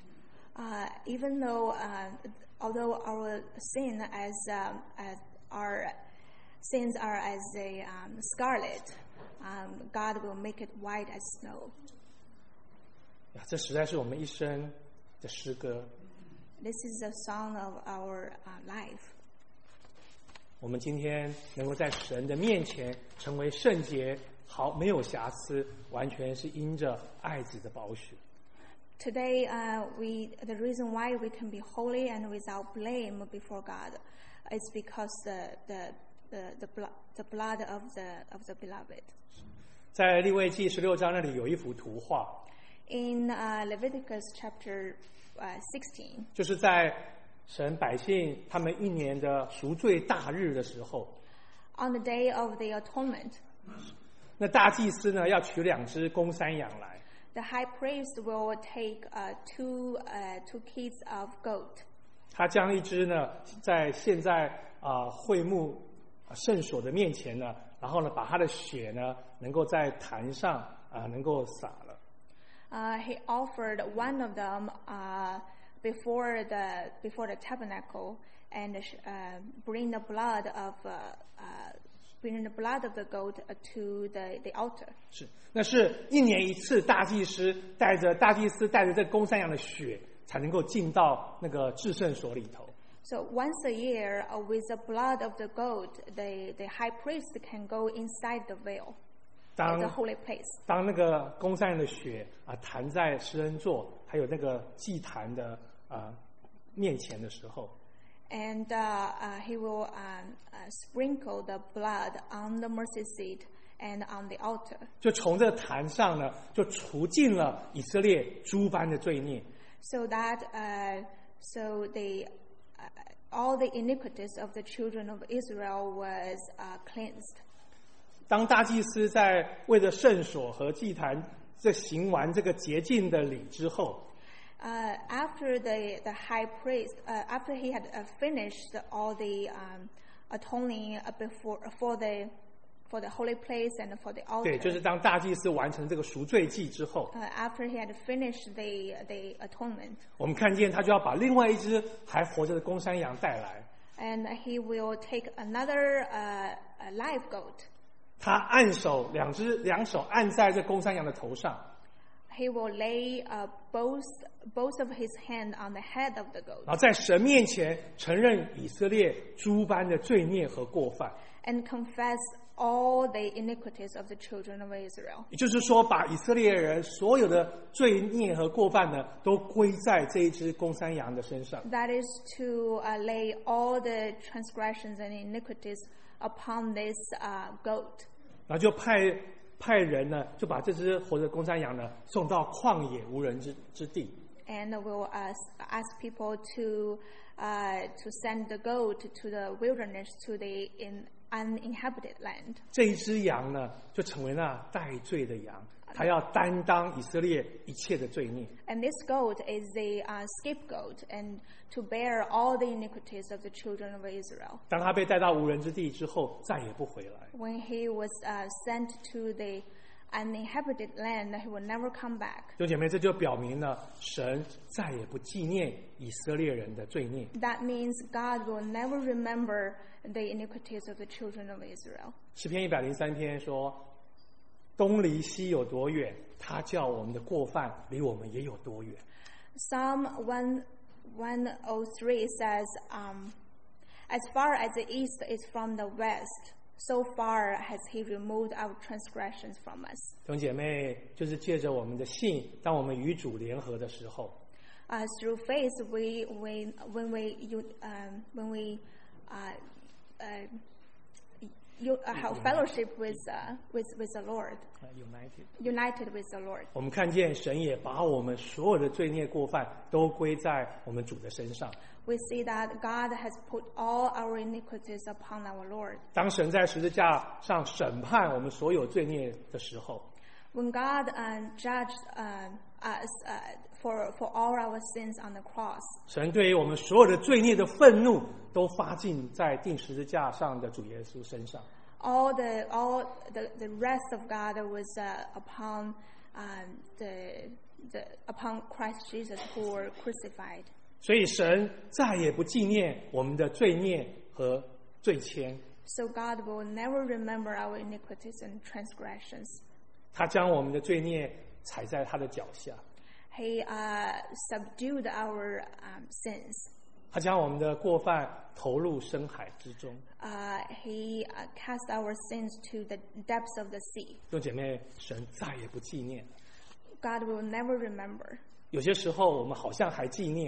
Uh, even though, uh, although our sin as um, as our sins are as a um, scarlet, um, God will make it white as snow. 呀，这实在是我们一生的诗歌。 This is the song of our uh, life. 我们今天能够在神的面前成为圣洁，毫没有瑕疵，完全是因着爱子的宝血。 Today, uh, we the reason why we can be holy and without blame before God is because the the the the blood the blood of the of the beloved. 在利未记十六章那里有一幅图画， In uh, Leviticus chapter uh, sixteen, 就是在神百姓他们一年的赎罪大日的时候， on the day of the atonement, 那大祭司呢要取两只公山羊来， the high priest will take uh, two uh, two kids of goat. 他将一只呢在现在啊、呃、会幕啊圣所的面前呢，然后呢把他的血呢能够在坛上啊、呃、能够洒了。 Uh, he offered one of them uh, before the before the tabernacle and uh, bring the blood of uh, uh, bring the blood of the goat to the the altar. 是，那是一年一次，大祭司带着大祭司带着这公山羊的血，才能够进到那个至圣所里头。 So once a year, uh, with the blood of the goat, the the high priest can go inside the veil, 当 the holy place. 当那个公山羊的血啊弹在施恩座还有那个祭坛的啊面前的时候， And uh, uh, he will um, uh, sprinkle the blood on the mercy seat and on the altar. 就从这坛上呢，就除尽了以色列诸般的罪孽。 So that uh, so the uh, all the iniquities of the children of Israel was uh, cleansed. 当大祭司在为了圣所和祭坛这行完这个洁净的礼之后， Uh, after the the high priest, uh, after he had uh, finished all the um, atoning uh, before for the for the holy place and for the 对， altar, 就是当大祭司完成这个赎罪祭之后， uh, after he had finished the the atonement, 我们看见他就要把另外一只还活着的公山羊带来， and he will take another uh, a live goat. 他按手两只两手按在这公山羊的头上， He will lay uh, both both of his hand on the head of the goat 然后在神面前承认以色列诸般的罪孽和过犯。 and confess all the iniquities of the children of Israel. 也就是说，把以色列人所有的罪孽和过犯呢，都归在这一只公山羊的身上。 That is to uh, lay all the transgressions and iniquities upon this uh, goat. 然后就派派人呢，就把这只活的公山羊呢，送到旷野无人之之地。 And will ask, ask people to uh, to send the goat to the wilderness, to the in uninhabited land. 这一只羊呢，就成为那代罪的羊，它要担当以色列一切的罪孽。 And this goat is the uh, scapegoat and to bear all the iniquities of the children of Israel. 当他被带到无人之地之后，再也不回来。 When he was uh, sent to the uninhabited land, he will never come back. 弟兄姐妹，这就表明了神再也不纪念以色列人的罪孽。 That means God will never remember the iniquities of the children of Israel. 诗篇一百零三篇说：“东离西有多远，他叫我们的过犯离我们也有多远。” Psalm one oh three says, um, as far as the east is from the west, so far has he removed our transgressions from us. 弟兄姐妹，就是借着我们的信，当我们与主联合的时候， Uh, through faith, we, we when we you, um, when we uh, uh, you uh, have fellowship with uh, with with the Lord, United， united with the Lord. 我们看见神也把我们所有的罪孽过犯都归在我们主的身上。 We see that God has put all our iniquities upon our Lord. 当神在十字架上审判我们所有罪孽的时候， When God uh, judged uh, us uh, for for all our sins on the cross, 神对于我们所有的罪孽的愤怒都发尽在钉十字架上的主耶稣身上。 all the all the, the wrath of God was uh, upon um, the the upon Christ Jesus who were crucified. 所以神再也不纪念我们的罪孽和罪愆， So God will never remember our iniquities and transgressions. 他将我们的罪孽踩在他的脚下， He uh, subdued our um, sins. 他将我们的过犯投入深海之中。 Uh, he uh, cast our sins to the depths of the sea. 弟兄姐妹，神再也不纪念了。 God will never remember. 有些时候我们好像还纪念，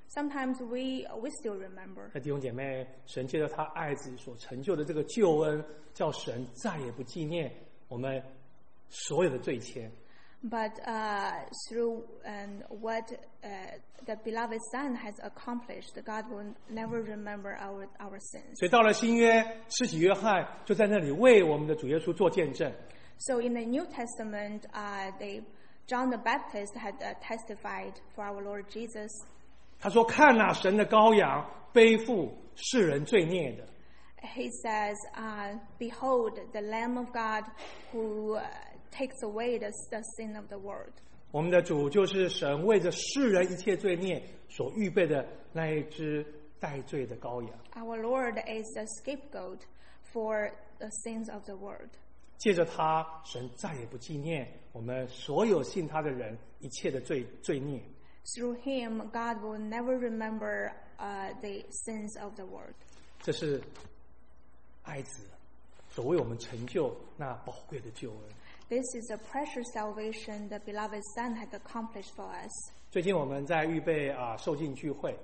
Sometimes we we still remember. 那弟兄姐妹，神借着他爱子所成就的这个救恩，叫神再也不纪念我们所有的罪愆。 But uh, through and what uh, the beloved Son has accomplished, God will never remember our our sins. 所以到了新约，施洗约翰就在那里为我们的主耶稣做见证。 So in the New Testament, uh, they, John the Baptist had uh, testified for our Lord Jesus. 他说：“看哪，神的羔羊，背负世人罪孽的。” He says, uh, "Behold, the Lamb of God, who uh, takes away the, the sin of the world." 我们的主就是神为着世人一切罪孽所预备的那一只代罪的羔羊。 Our Lord is the scapegoat for the sins of the world. 借着他，神再也不纪念我们所有信他的人一切的罪罪孽。 Through him, God will never remember uh, the sins of the world. 这是爱子所为我们成就那宝贵的救恩。 This is a precious salvation the beloved Son has accomplished for us. 最近我们在预备啊受浸聚会。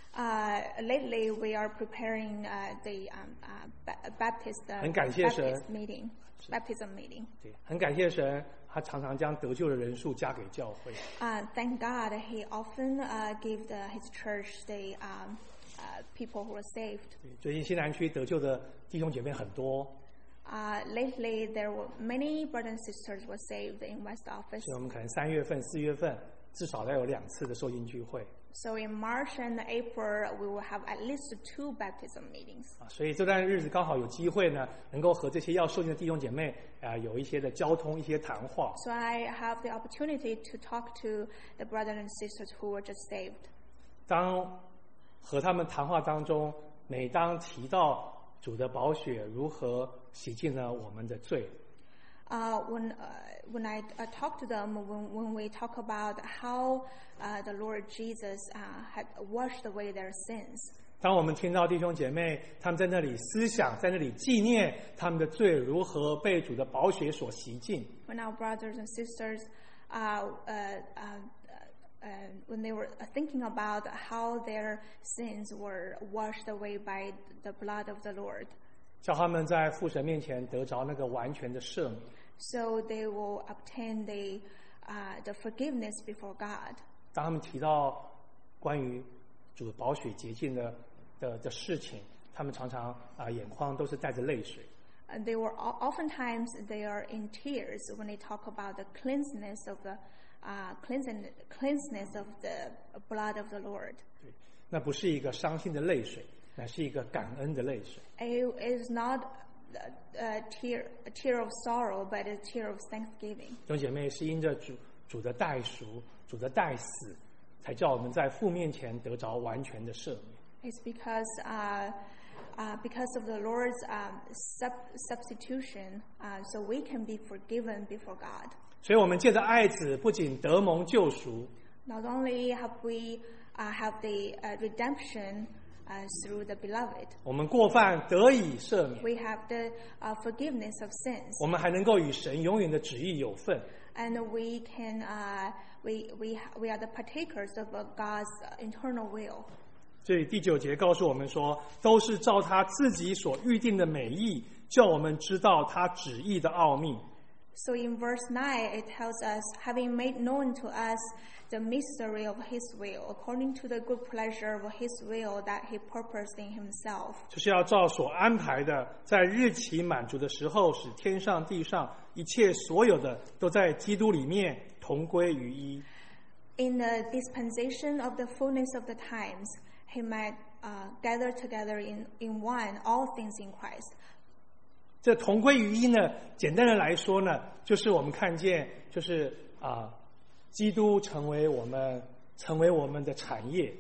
Uh, lately, we are preparing uh, the um, uh, Baptist, uh, 很感谢神 Baptist meeting, baptism meeting. 对，很感谢神，他常常将得救的人数加给教会。 Uh, thank God, He often uh, gives the, His church the um, uh, people who are saved. 对，最近西南区得救的弟兄姐妹很多。 Uh, lately, there were many brothers and sisters were saved in West Office. 所以我们可能三月份、四月份至少要有两次的受浸聚会。 So in March and April, we will have at least two baptism meetings. 啊，所以这段日子刚好有机会呢，能够和这些要受浸的弟兄姐妹啊、呃、有一些的交通、一些谈话。 So I have the opportunity to talk to the brothers and sisters who were just saved. 当和他们谈话当中，每当提到主的宝血如何洗净了我们的罪。 Uh, when uh, when I uh, talk to them, when when we talk about how uh, the Lord Jesus uh, had washed away their sins. 当我们听到弟兄姐妹他们在那里思想，在那里纪念他们的罪如何被主的宝血所洗净。 When our brothers and sisters, uh, uh, uh, uh, when they were thinking about how their sins were washed away by the blood of the Lord. 叫他们在父神面前得着那个完全的赦免。 So they will obtain the uh, the forgiveness before God. 当他们提到关于主宝血洁净的的的事情，他们常常啊眼眶都是带着泪水。 And they were oftentimes they are in tears when they talk about the cleanliness of the uh, cleansin- cleanliness of the blood of the Lord. 对，那不是一个伤心的泪水，乃是一个感恩的泪水。 It is not a, a tear a tear of sorrow, but a tear of thanksgiving. 弟兄姐妹，是因着主主的代赎、主的代死，才叫我们在父面前得着完全的赦免。 It's because uh, uh, because of the Lord's um, sub- substitution, uh, so we can be forgiven before God. 所以，我们借着爱子，不仅得蒙救赎， Not only have we uh, have the uh, redemption uh, through the beloved, 我们过犯得以赦免， we have the uh, forgiveness of sins, 我们还能够与神永远的旨意有份。 and we can uh, we we we are the partakers of uh, God's internal will. 所以第九节告诉我们说，都是照他自己所预定的美意，叫我们知道他旨意的奥秘。 So in verse nine, it tells us, having made known to us the mystery of His will, according to the good pleasure of His will that He purposed in Himself. 就是要照所安排的，在日期满足的时候，使天上地上一切所有的，都在基督里面同归于一。 In the dispensation of the fullness of the times, He might uh, gather together in, in one all things in Christ. 这同归于一呢，简单的来说呢，就是我们看见，就是啊，基督成为我们成为我们的产业。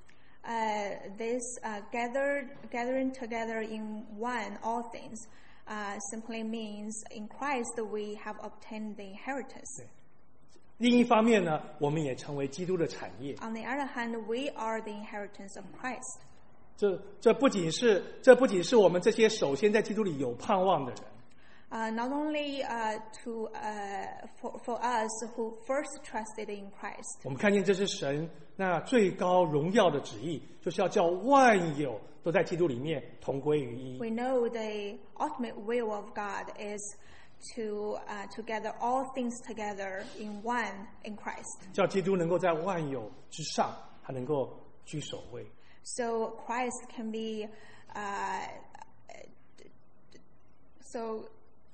Uh, this uh, gathered, gathering together in one all things uh, simply means in Christ we have obtained the inheritance. 另一方面呢，我们也成为基督的产业。 On the other hand, we are the inheritance of Christ. 这这不仅是这不仅是我们这些首先在基督里有盼望的人， Uh, not only uh, to uh, for, for us who first trusted in Christ. 我们看见这是神那最高荣耀的旨意，就是要叫万有都在基督里面同归于一。 We know the ultimate will of God is to uh, to gather all things together in one in Christ. 叫基督能够在万有之上，他能够居首位。 So Christ can be uh, so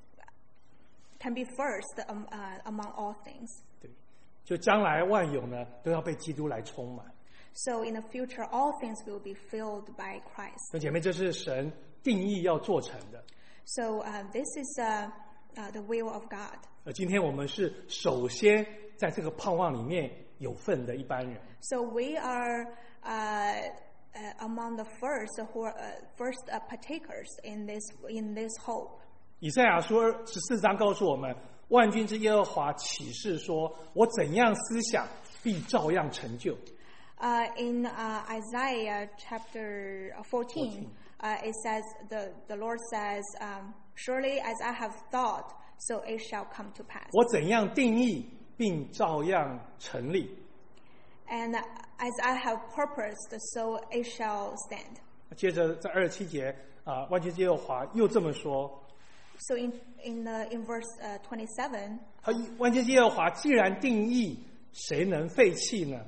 can be first um, uh, among all things. 对，就将来万有呢都要被基督来充满。 So in the future, all things will be filled by Christ. 弟兄姐妹，这是神定义要做成的。 So uh, this is uh, uh, the will of God. 而今天我们是首先在这个盼望里面有份的一般人。 So we are uh, uh, among the first who are uh, first uh, partakers in this in this hope. 以赛亚书十四章告诉我们，万军之耶和华启示说：“我怎样思想，必照样成就。” Uh, in uh, Isaiah chapter fourteen, uh, it says the the Lord says, um, "Surely as I have thought, so it shall come to pass." 我怎样定义，并照样成立。 And as I have purposed, so it shall stand. 接着在二十七节啊，万军之耶和华又这么说。 So in in the in verse uh, twenty-seven, 他万军之耶和华既然定义，谁能废弃呢？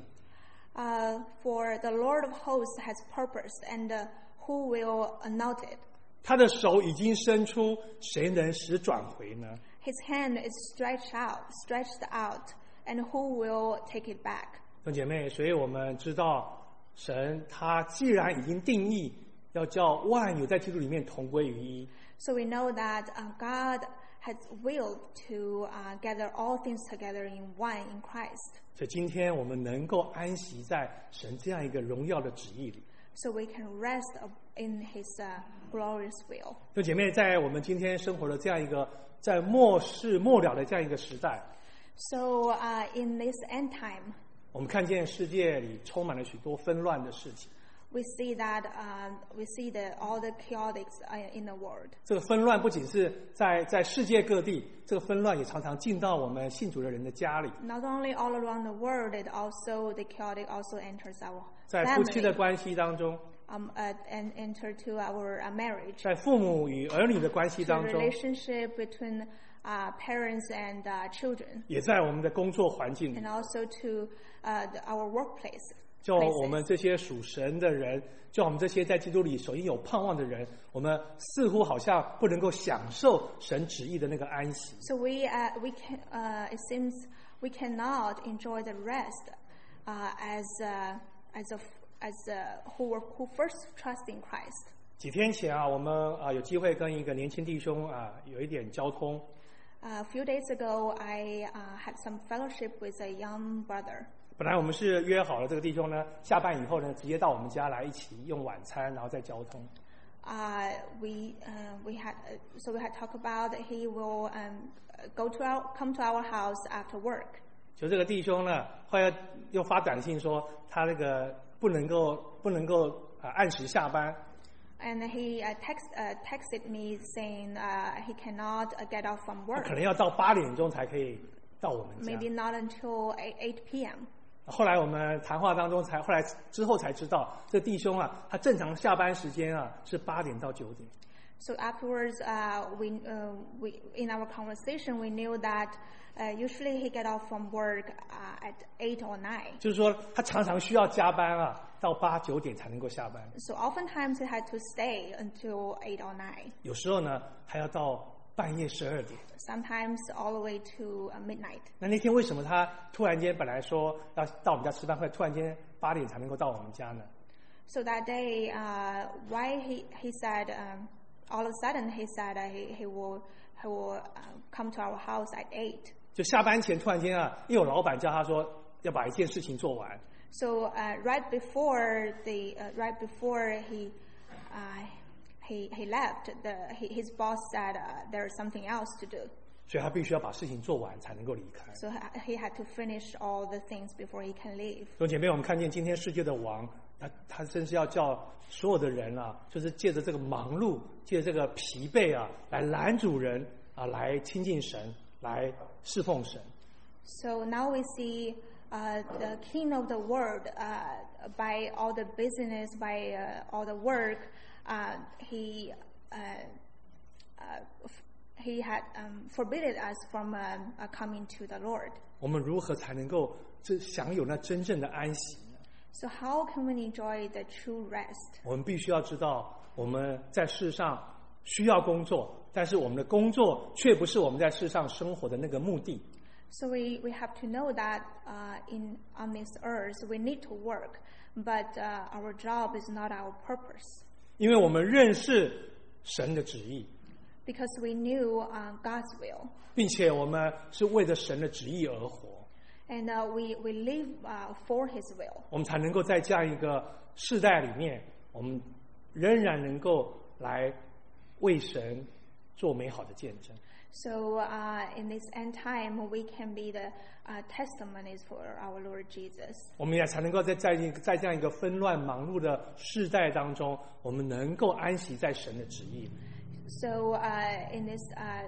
uh, for the Lord of hosts has purposed, and uh, who will annul it? 他的手已经伸出，谁能使转回呢？ His hand is stretched out, stretched out, and who will take it back? 弟兄姐妹，所以我们知道，神他既然已经定义要叫万有在基督里面同归于一， So we know that uh, God has willed to uh, gather all things together in one in Christ. 所以今天我们能够安息在神这样一个荣耀的旨意里。 So we can rest in His uh, glorious will. 弟兄姐妹，在我们今天生活的这样一个在末世末了的这样一个时代， So uh, in this end time, 我们看见世界里充满了许多纷乱的事情。 we see that uh, we see that all the chaotics uh, in the world. 这个纷乱不仅是在在世界各地，这个纷乱也常常进到我们信主的人的家里。 Not only all around the world, it also the chaotic also enters our 在夫妻的 family, 关系当中， um, uh, and enter to our uh, marriage. 在父母与儿女的关系 The 当中， relationship between uh, parents and uh, children, 也在我们的工作环境里 and，also to uh, the, our workplace. 就我们这些属神的人，就我们这些在基督里首先有盼望的人，我们似乎好像不能够享受神旨意的那个安息。 So we uh, we can uh, it seems we cannot enjoy the rest uh, as uh, as of as uh, who were, who first trust in Christ. 几天前啊，我们啊有机会跟一个年轻弟兄啊有一点交通。 Uh, a few days ago, I uh, had some fellowship with a young brother. 本来我们是约好了这个弟兄呢，下班以后呢，直接到我们家来一起用晚餐，然后再交通。 Uh, we uh, we had uh, so we had talked about he will um, go to our come to our house after work. 就这个弟兄呢，后来又发短信说他那个不能够不能够啊按时下班。 And he uh, text uh, texted me saying uh, he cannot uh, get off from 他 work. 可能要到八点钟才可以到我们家。 Maybe not until eight p.m. 后来我们谈话当中才，后来之后才知道，这弟兄啊，他正常下班时间啊是八点到九点。 So afterwards, uh, we uh, we in our conversation we knew that uh, usually he get off from work uh, at eight or nine. 就是说，他常常需要加班啊，到八九点才能够下班。 So oftentimes he had to stay until eight or nine. 有时候呢，还要到半夜十二点。 Sometimes all the way to uh, midnight. 那那天为什么他突然间本来说要到我们家吃饭，会突然间八点才能够到我们家呢？ So that day, uh, why he he said um, all of a sudden he said uh, he he will he will uh, come to our house at eight. 就下班前突然间啊，又有老板叫他说要把一件事情做完。 So uh, right before the uh, right before he uh, he he left, the he, his boss said uh, there's something else to do. 所以他必须要把事情做完才能够离开。 So he had to finish all the things before he can leave. 弟兄姐妹，我们看见今天世界的王，他他真是要叫所有的人啊，就是借着这个忙碌，借着这个疲惫啊，来拦阻人啊啊来亲近神，来侍奉神。 So now we see uh, the king of the world, uh, by all the business, by uh, all the work, uh, he uh, uh, he had um, forbidden us from um, uh, coming to the Lord. 我们如何才能够这享有那真正的安息呢？ So how can we enjoy the true rest? 我们必须要知道，我们在世上需要工作，但是我们的工作却不是我们在世上生活的那个目的。 So we, we have to know that uh, in on this earth we need to work, but uh, our job is not our purpose. 因为我们认识神的旨意， Because we knew uh, God's will, 并且我们是为着神的旨意而活， and uh, we we live uh, for His will. 我们才能够在这样一个世代里面，我们仍然能够来为神做美好的见证。 So uh, in this end time, we can be the uh, testimonies for our Lord Jesus. 我们也才能够在在在这样一个纷乱忙碌的世代当中，我们能够安息在神的旨意。 So uh, in this uh,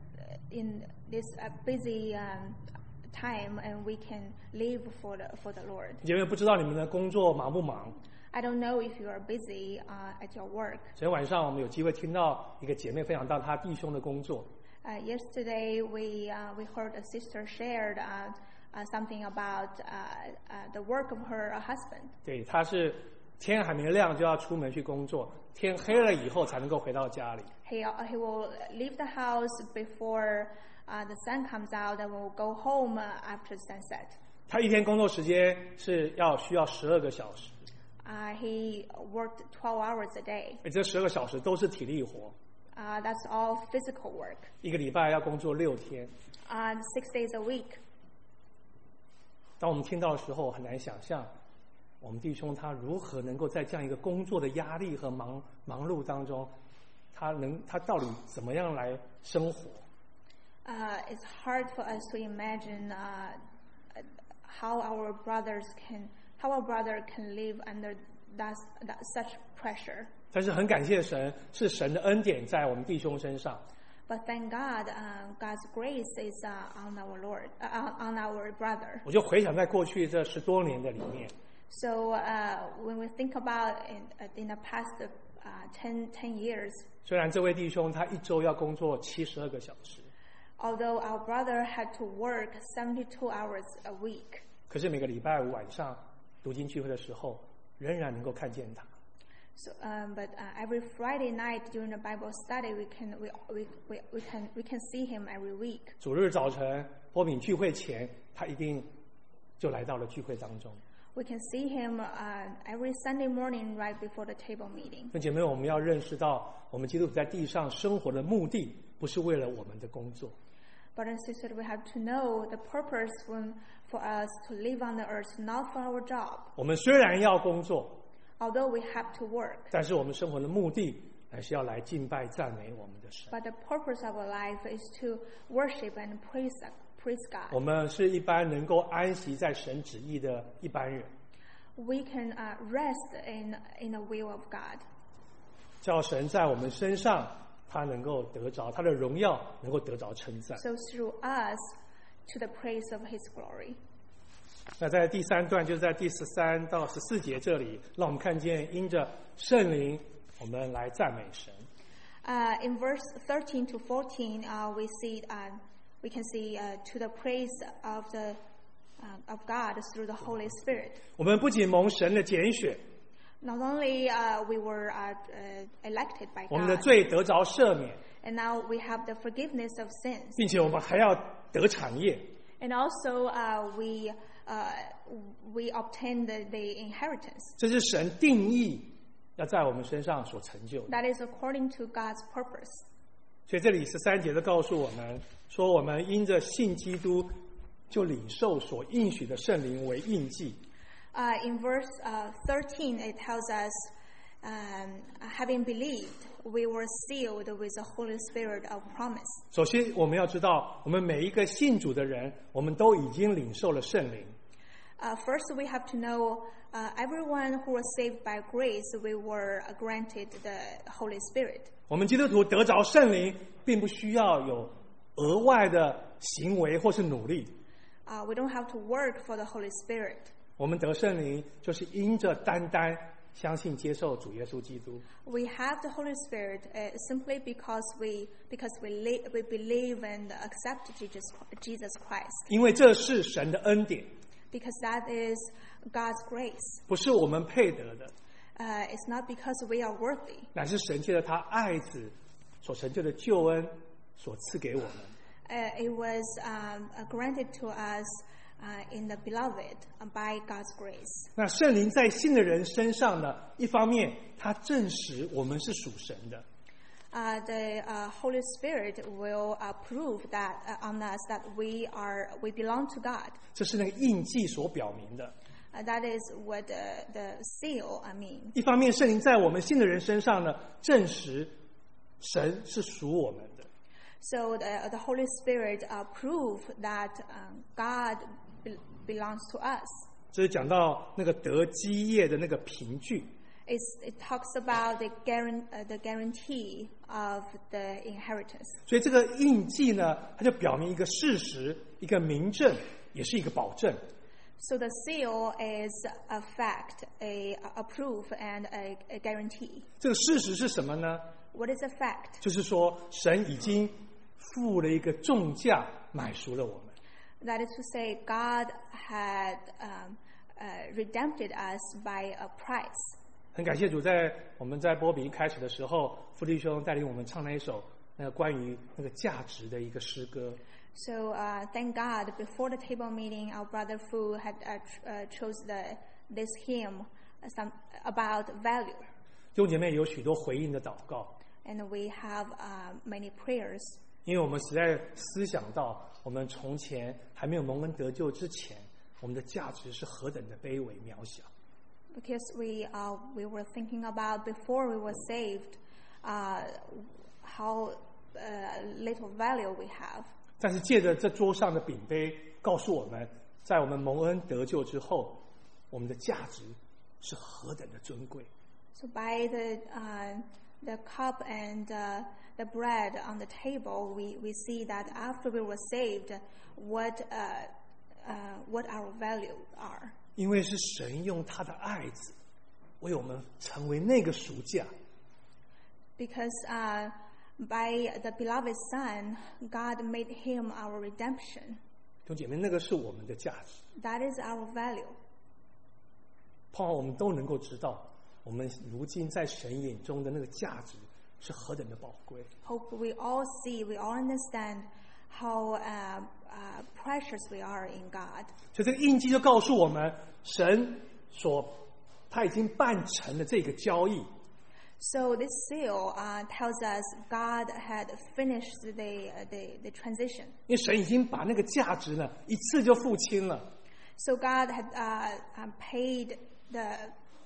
in this uh, busy um, time, and we can live for the for the Lord. 姐妹，不知道你们的工作忙不忙？ I don't know if you are busy uh, at your work. 昨天晚上我们有机会听到一个姐妹分享到她弟兄的工作。 Uh, yesterday, we uh, we heard a sister shared uh, uh, something about uh, uh, the work of her husband. 对，她是天还没亮就要出门去工作，天黑了以后才能够回到家里。 He uh, he will leave the house before uh, the sun comes out, and will go home uh, after sunset. 她一天工作时间是要需要十二个小时， Uh, he worked twelve hours a day. 而这十二个小时都是体力活， Uh, that's all physical work. 一个礼拜要工作六天。 Uh, six days a week. 当我们听到的时候，很难想象我们弟兄他如何能够在这样一个工作的压力和忙忙碌当中，他能他到底怎么样来生活？ Uh, it's hard for us to imagine uh, how our brothers can, how our brother can live under that, that such pressure. 但是很感谢神，是神的恩典在我们弟兄身上。 But thank God, uh, God's grace is uh, on our Lord, uh, on our brother. 我就回想在过去这十多年的里面， So uh, when we think about in, uh, in the past uh, ten, ten years, 虽然这位弟兄他一周要工作七十二个小时， although our brother had to work seventy-two hours a week, 可是每个礼拜五晚上读经聚会的时候，仍然能够看见他。 so um, but uh, every Friday night during the Bible study, we can we, we, we, we can we can see him every week. 主日早晨波饼聚会前，他一定就来到了聚会当中。 We can see him uh, every Sunday morning right before the table meeting. 弟兄姐妹，我们要认识到，我们基督徒在地上生活的目的，不是为了我们的工作。 But and sisters, we have to know the purpose when, for us to live on the earth, not for our job. 我们虽然要工作， Although we have to work, 但是我们生活的目的，乃是要来敬拜赞美我们的神。 but the purpose of our life is to worship and praise, praise 我 God. 们是一般能够安息在神旨意的一般人， We can uh, rest in, in the will of God. 叫神在我们身上，他能够得着他的荣耀，能够得着称赞。 So through us, to the praise of His glory. 那在第三段，就是在第十三到十四节这里，让我们看见因着圣灵，我们来赞美神。 Uh, in verse thirteen to fourteen, uh, we see uh, we can see uh, to the praise of the uh, of God through the Holy Spirit. 我们不仅蒙神的拣选， Not only uh, we were uh, uh, elected by 我们的 God, 罪得着赦免， and now we have the forgiveness of sins, 并且我们还要得产业。 and also uh, we uh, we obtain the, the inheritance. 这是神定义要在我们身上所成就的。 That is according to God's purpose. 所以这里十三节就告诉我们说，我们因着信基督，就领受所应许的圣灵为印记。 Uh, in verse uh, thirteen, it tells us, um, having believed, we were sealed with the Holy Spirit of promise. 首先，我们要知道，我们每一个信主的人，我们都已经领受了圣灵。 Uh, first, we have to know uh, everyone who was saved by grace, we were granted the Holy Spirit. 我们基督徒得着圣灵，并不需要有额外的行为或是努力。 Uh, we don't have to work for the Holy Spirit. 我们得圣灵就是因着单单相信接受主耶稣基督。 We have the Holy Spirit uh, simply because we because we li- we believe and accept Jesus Jesus Christ. 因为这是神的恩典， Because that is God's grace. 不是我们配得的， Uh, it's not because we are worthy. 乃是神借着他爱子所成就的救恩所赐给我们。 Uh, it was um, uh, granted to us uh, in the beloved uh, by God's grace. 那圣灵在信的人身上呢，一方面他证实我们是属神的， Uh, the uh, Holy Spirit will uh, prove that uh, on us that we are we belong to God. 这是那个印记所表明的。 Uh, that is what the, the seal I mean. 一方面，圣灵在我们信的人身上呢，证实神是属我们的。 So the, the Holy Spirit uh, prove that um, God be- belongs to us. 这是讲到那个得基业的那个凭据。 It's, it talks about the, guaran- uh, the guarantee of the inheritance. 所以这个印记呢，它就表明一个事实，一个明证，也是一个保证。 So the seal is a fact, a, a proof, and a, a guarantee. 这个事实是什么呢？ What is a fact? 就是说，神已经付了一个重价买赎了我们。 That is to say, God had um, uh, redempted us by a price. 很感谢主，在我们在波比一开始的时候，傅弟兄带领我们唱那一首那个关于那个价值的一个诗歌。 So uh, thank God, before the table meeting, our brother Fu had uh, ch- uh, chose the, this hymn uh, some, about value. 弟兄姐妹有许多回应的祷告， And we have uh, many prayers. 因为我们实在思想到，我们从前还没有蒙恩得救之前，我们的价值是何等的卑微渺小。 Because we uh, we were thinking about before we were saved, uh, how uh, little value we have. 但是借着这桌上的饼杯，告诉我们，在我们蒙恩得救之后，我们的价值是何等的尊贵。 So by the uh, the cup and uh, the bread on the table, we, we see that after we were saved, what uh, uh, what our value are. 因为是神用他的爱子为我们成为那个赎价。 Because uh, by the beloved Son, God made him our redemption. 弟兄姐妹，那个是我们的价值。 That is our value. 盼望我们都能够知道，我们如今在神眼中的那个价值是何等的宝贵。 Hope we all see, we all understand how uh, uh, precious we are in God. 所以这个印记就告诉我们，神所他已经办成了这个交易。 So this seal uh, tells us God had finished the, uh, the the transition. 因为神已经把那个价值呢一次就付清了。 So God had uh, um, paid the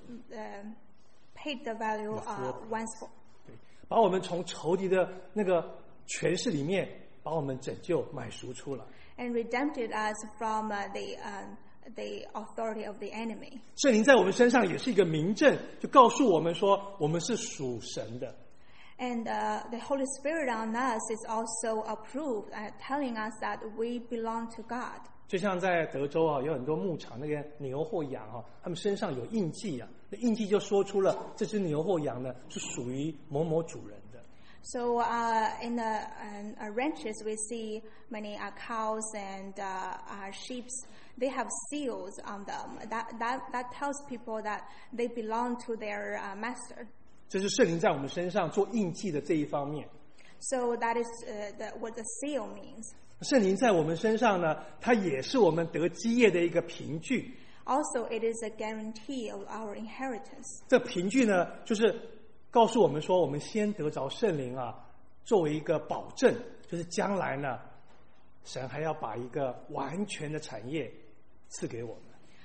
uh, paid the value uh, once for. 对，把我们从仇敌的那个权势里面，把我们拯救买赎出来。 And redempted us from uh, the um, the authority of the enemy. 圣灵在我们身上也是一个明证，就告诉我们说，我们是属神的。 And uh, the Holy Spirit on us is also approved, uh, telling us that we belong to God. 就像在德州啊，有很多牧场那个牛或羊啊，他们身上有印记啊，那印记就说出了这只牛或羊呢是属于某某主人的。 So uh, in the uh, uh, ranches, we see many uh, cows and uh, uh, sheep. They have seals on them. That that that tells people that they belong to their uh, master. 这是圣灵在我们身上做印记的这一方面。 So that is uh, the, what the seal means. 圣灵在我们身上呢，它也是我们得基业的一个凭据。 Also, it is a guarantee of our inheritance. 这凭据呢，就是告诉我们说，我们先得着圣灵啊，作为一个保证，就是将来呢，神还要把一个完全的产业赐给我们。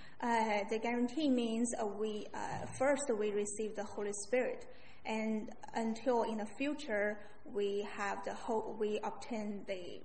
Uh, the guarantee means uh, we uh, first we receive the Holy Spirit, and until in the future we have the whole, we obtain the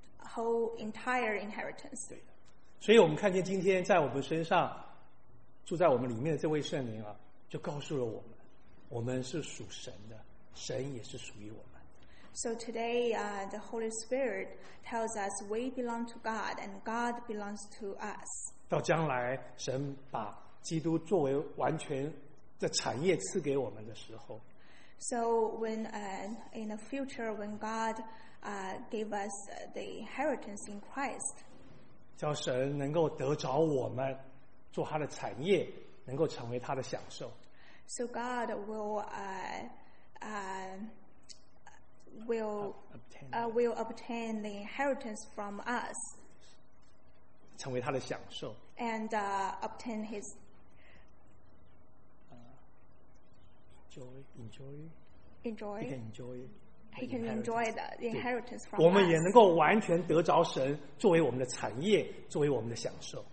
whole entire inheritance. 对，所以我们看见今天在我们身上住在我们里面的这位圣灵啊，就告诉了我们，我们是属神的，神也是属于我们。 So today, uh, the Holy Spirit tells us we belong to God and God belongs to us. 到将来，神把基督作为完全的产业赐给我们的时候， So when uh, in the future, when God uh, gave us the inheritance in Christ, 叫神能够得着我们，做他的产业，能够成为他的享受。 so God will uh, uh, will uh, will obtain the inheritance from us 成为他的享受。 and uh, obtain His Enjoy, enjoy, enjoy. he can enjoy. He can enjoy the, the inheritance from 我们也 us. 能够完全得着神作为我们的产业，作为我们的享受。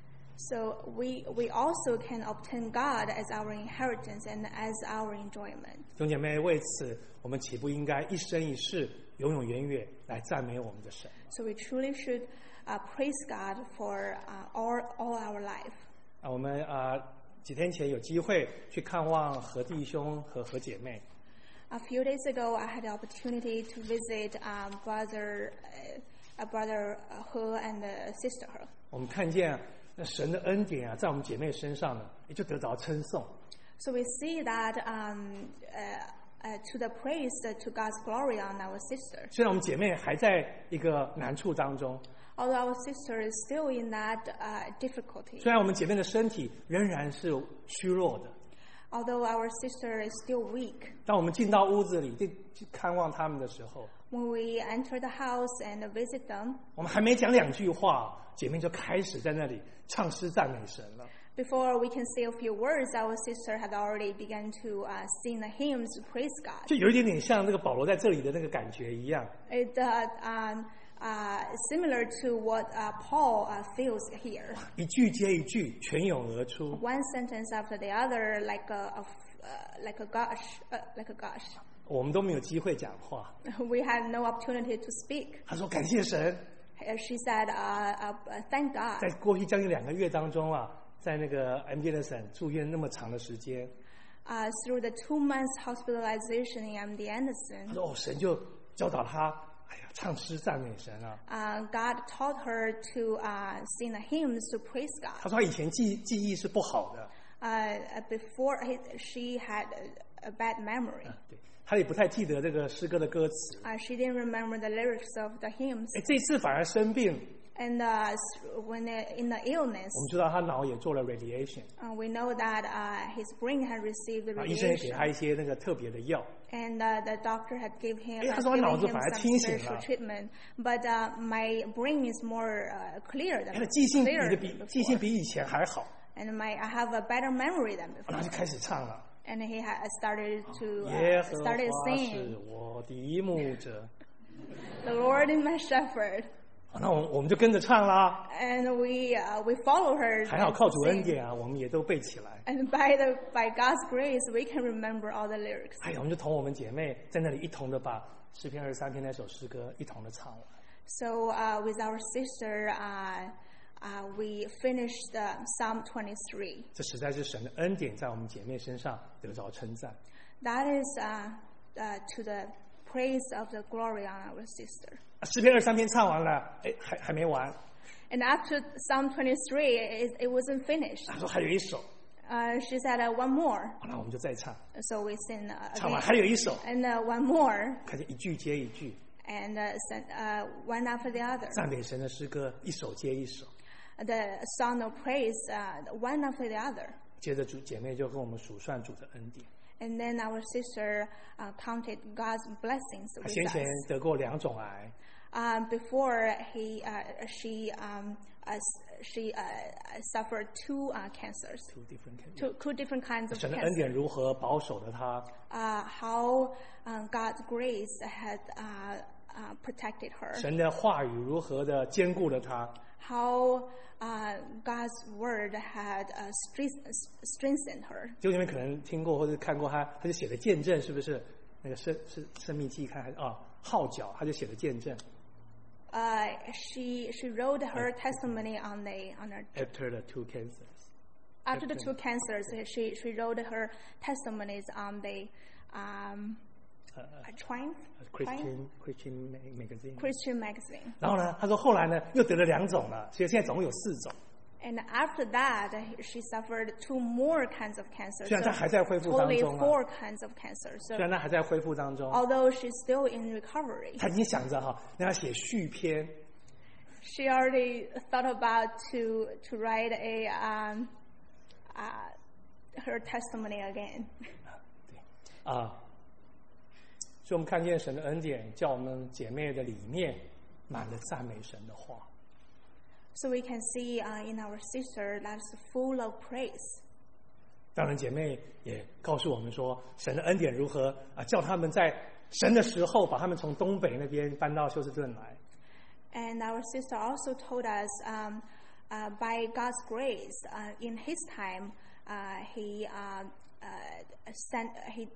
So we we also can obtain God as our inheritance and as our enjoyment. 弟兄姐妹，为此，我们岂不应该一生一世、永永远远来赞美我们的神？ So we truly should uh, praise God for uh, all all our life. 啊，我们啊几天前有机会去看望何弟兄和何姐妹。 A few days ago, I had the opportunity to visit um, brother, uh, a brother uh, He and uh, sister He. 我们看见那神的恩典啊，在我们姐妹身上呢，也就得着称颂。 So we see that um, uh, uh, to the praise uh, to God's glory on our sister. 虽然我们姐妹还在一个难处当中， Although our sister is still in that uh, difficulty, 虽然我们姐妹的身体仍然是虚弱的， although our sister is still weak, 当我们进到屋子里去去看望他们的时候， when we enter the house and visit them, 我们还没讲两句话，姐妹就开始在那里唱诗赞美神了。 before we can say a few words, our sister had already begun to uh, sing the hymns to praise God. 就有一点点像那个保罗在这里的那个感觉一样。 It uh, um, uh, similar to what uh, Paul uh, feels here. 一句接一句，泉涌而出。 One sentence after the other, like a, a uh, like a gush, uh, like a gush. 我们都没有机会讲话。 We had no opportunity to speak. 他说：“感谢神， Uh, She said, uh, uh, uh, "Thank God." 在过去将近两个月当中啊，在那个 M D Anderson 住院那么长的时间， Uh, through the two months hospitalization in M D 他 Anderson, 说：‘哦，神就教导他，哎呀，唱诗赞美神啊。’ uh, God taught her to uh, sing the hymns to praise 他 God. 说他以前记记忆是不好的， Uh, uh, before he, she had a, a bad memory. 对，他也不太记得这个诗歌的歌词。 Uh, she didn't remember the lyrics of the hymns. 哎，这次反而生病， And uh, s- when uh, in the illness, 我们知道他脑也做了 radiation， uh, we know that uh, his brain had received the 啊，医生也给 radiation, 他一些那个特别的药。 and uh, the doctor had give him, 哎， uh, 他说他 given 脑子 him 反而 some 清醒 spiritual 了。 treatment. But uh, my brain is more uh, clear 他 than 的记性比 clearer 的比 than 记性 before. 比以前还好， And my I have a better memory than 然后 before. 就开始唱了。 And he had started to 耶 uh, 和 started 华 singing, 是我的牧者， "The Lord is my shepherd." 好那我们我们就跟着唱啦。 And we uh, we follow her. 还好 and 靠主恩 sing. 典啊，我们也都背起来。 And by the by God's grace, we can remember all the lyrics. 哎呀，我们就同我们姐妹在那里一同的把诗篇二十三篇那首诗歌一同的唱完。 So uh, with our sister, uh, uh, we finished uh, Psalm twenty-three. 这实在是神的恩典在我们姐妹身上得着称赞。 That is uh, uh, to the praise of the glory on our sister. 啊诗篇二十三篇唱完了，哎，还还没完。 And after Psalm twenty-three, it, it wasn't finished. 他说还有一首， Uh, she said uh, one more. 好那我们就再唱。 So we sing uh, 唱完 again. 还有一首， And uh, one more. 开始一句接一句， And uh, sent, uh, one after the other. 赞美神的诗歌一首接一首。 The song of praise, uh, one after the other. 接着主姐妹就跟我们数算主的恩典。 And then our sister uh, counted God's blessings 她 with 先前 us. 得过两种癌， Um, before he, uh, she, um, uh, she uh, suffered two uh, cancers, two different cancer. two, two different kinds of 神的恩 cancer. 典如何保守了她？ Uh, how um, God's grace had uh, uh, protected her. 神的话语如何的坚固了她？ How uh, God's word had uh, strength- strengthened her. 弟兄姐妹可能听过或者看过她，她就写的见证，是不是？那个生是生命期刊还是啊号角，她就写的见证。 Uh, she she wrote her testimony on the on her After the two cancers， after the two cancers. She she wrote her testimonies on the um, a Triumph Christian Christian magazine。 Christian magazine. 然后呢，他说后来呢又得了两种了，所以现在总共有四种。 And after that, she suffered two more kinds of cancer. 虽然她还在恢复当 Totally 中啊， four kinds of cancer. 虽 So 然她还在恢复当中， although she's still in recovery, 她已经想着哈，让她写续篇， she already thought about to to write a um, uh, her testimony again. 啊，所以我们看见神的恩典，叫我们姐妹的里面满了赞美神的话。 So we can see uh, in our sister that's full of praise. 当然，姐妹也告诉我们说，神的恩典如何啊，叫他们在神的时候，把他们从东北那边搬到休斯顿来。 And our sister also told us, um, uh, by God's grace, uh, in His time, uh, He uh, uh, sent He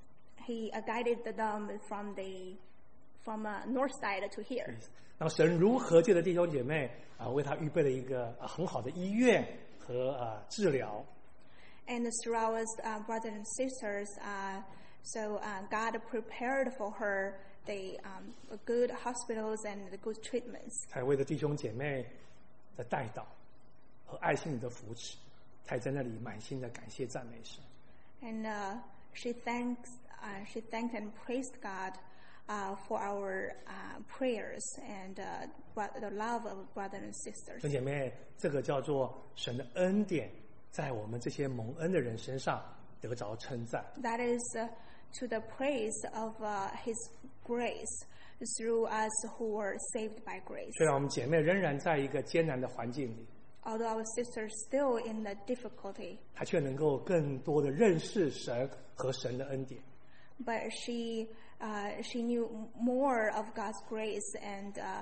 He uh, guided them from the from uh, north side to here. 然后神如何借着弟兄姐妹啊，为他预备了一个、啊、很好的医院和啊治疗。 And through our uh, brothers and sisters, uh, so uh, God prepared for her the um, good hospitals and the good treatments. 才为了弟兄姐妹的带导和爱心里的扶持，才在那里满心的感谢赞美神。 And uh, she thanks, uh, she thanked and praised God uh, for our uh, prayers and uh, bro- the love of brothers and sisters. 弟兄姐妹，这个叫做神的恩典，在我们这些蒙恩的人身上得着称赞。 That is uh, to the praise of uh, His grace through us who were saved by grace. 虽然我们姐妹仍然在一个艰难的环境里， Although our sister is still in the difficulty, 她却能够更多的认识神和神的恩典。 but she uh, she knew more of God's grace and uh,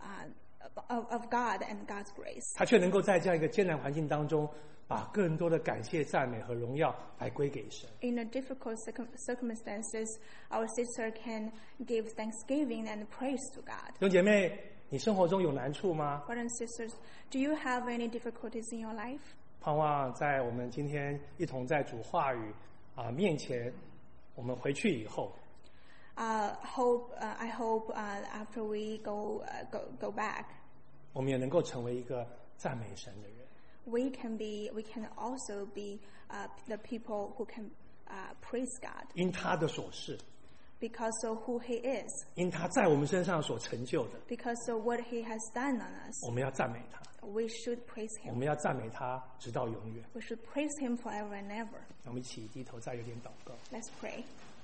uh, of, of God and God's grace. 她却能够在这样一个艰难环境当中，把更多的感谢、赞美和荣耀来归给神。 In the difficult circum- circumstances, our sister can give thanksgiving and praise to God. 弟兄姐妹，你生活中有难处吗？ Brothers and sisters, do you have any difficulties in your life? 盼望在我们今天一同在主话语啊面前，我们回去以后， Uh, hope uh, I hope uh, after we go, uh, go go back, 我们也能够成为一个赞美神的人。 we can be we can also be uh, the people who can uh, praise God 因他的所事， because of who He is, 因他在我们身上所成就的， because of what He has done on us. 我们要赞美他， We should praise 我 Him. 们要赞美他直到永远。 We should praise Him forever and ever. 我们一起低头，再有点祷告。 Let's pray.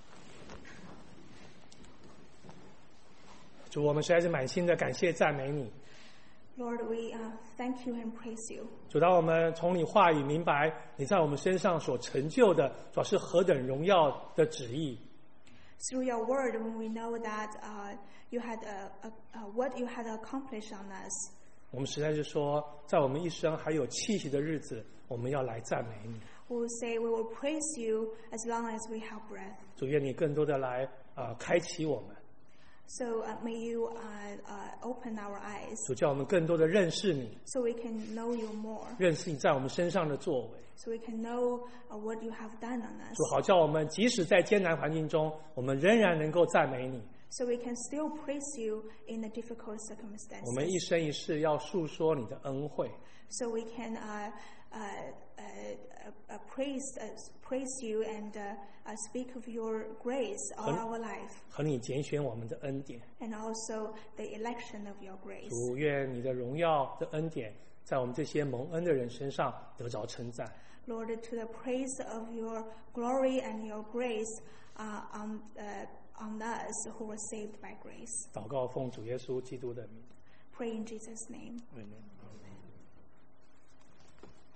主，我们实在是满心的感谢赞美你。 Lord, we uh, thank you and praise you. 主，当我们从你话语明白你在我们身上所成就的，主要是何等荣耀的旨意。 Through your word, when we know that uh, you had uh, uh, uh, what you had accomplished on us, 我们实在是说，在我们一生还有气息的日子，我们要来赞美你。 we will say we will praise you as long as we have breath. 主，愿你更多的来啊、呃开启我们。 So uh, may you uh, uh, open our eyes 主，叫我们更多的认识你， so we can know you more, 认识你在我们身上的作为。 so we can know uh, what you have done on us, 主，好叫我们即使在艰难环境中，我们仍然能够赞美你。 so we can still praise you in the difficult 我们一 circumstances, 生一世要述说你的恩惠， so we can uh, uh, uh, uh, praise uh, praise you and uh, uh, speak of your grace all our life, 和你拣选我们的恩典。 and also the election of your grace. 主，愿你的荣耀的恩典在我们这些蒙恩的人身上得着称赞。 Lord, to the praise of your glory and your grace uh, on, uh, on us who were saved by grace. 祷告奉主耶稣基督的名， Pray in Jesus' name. 阿门。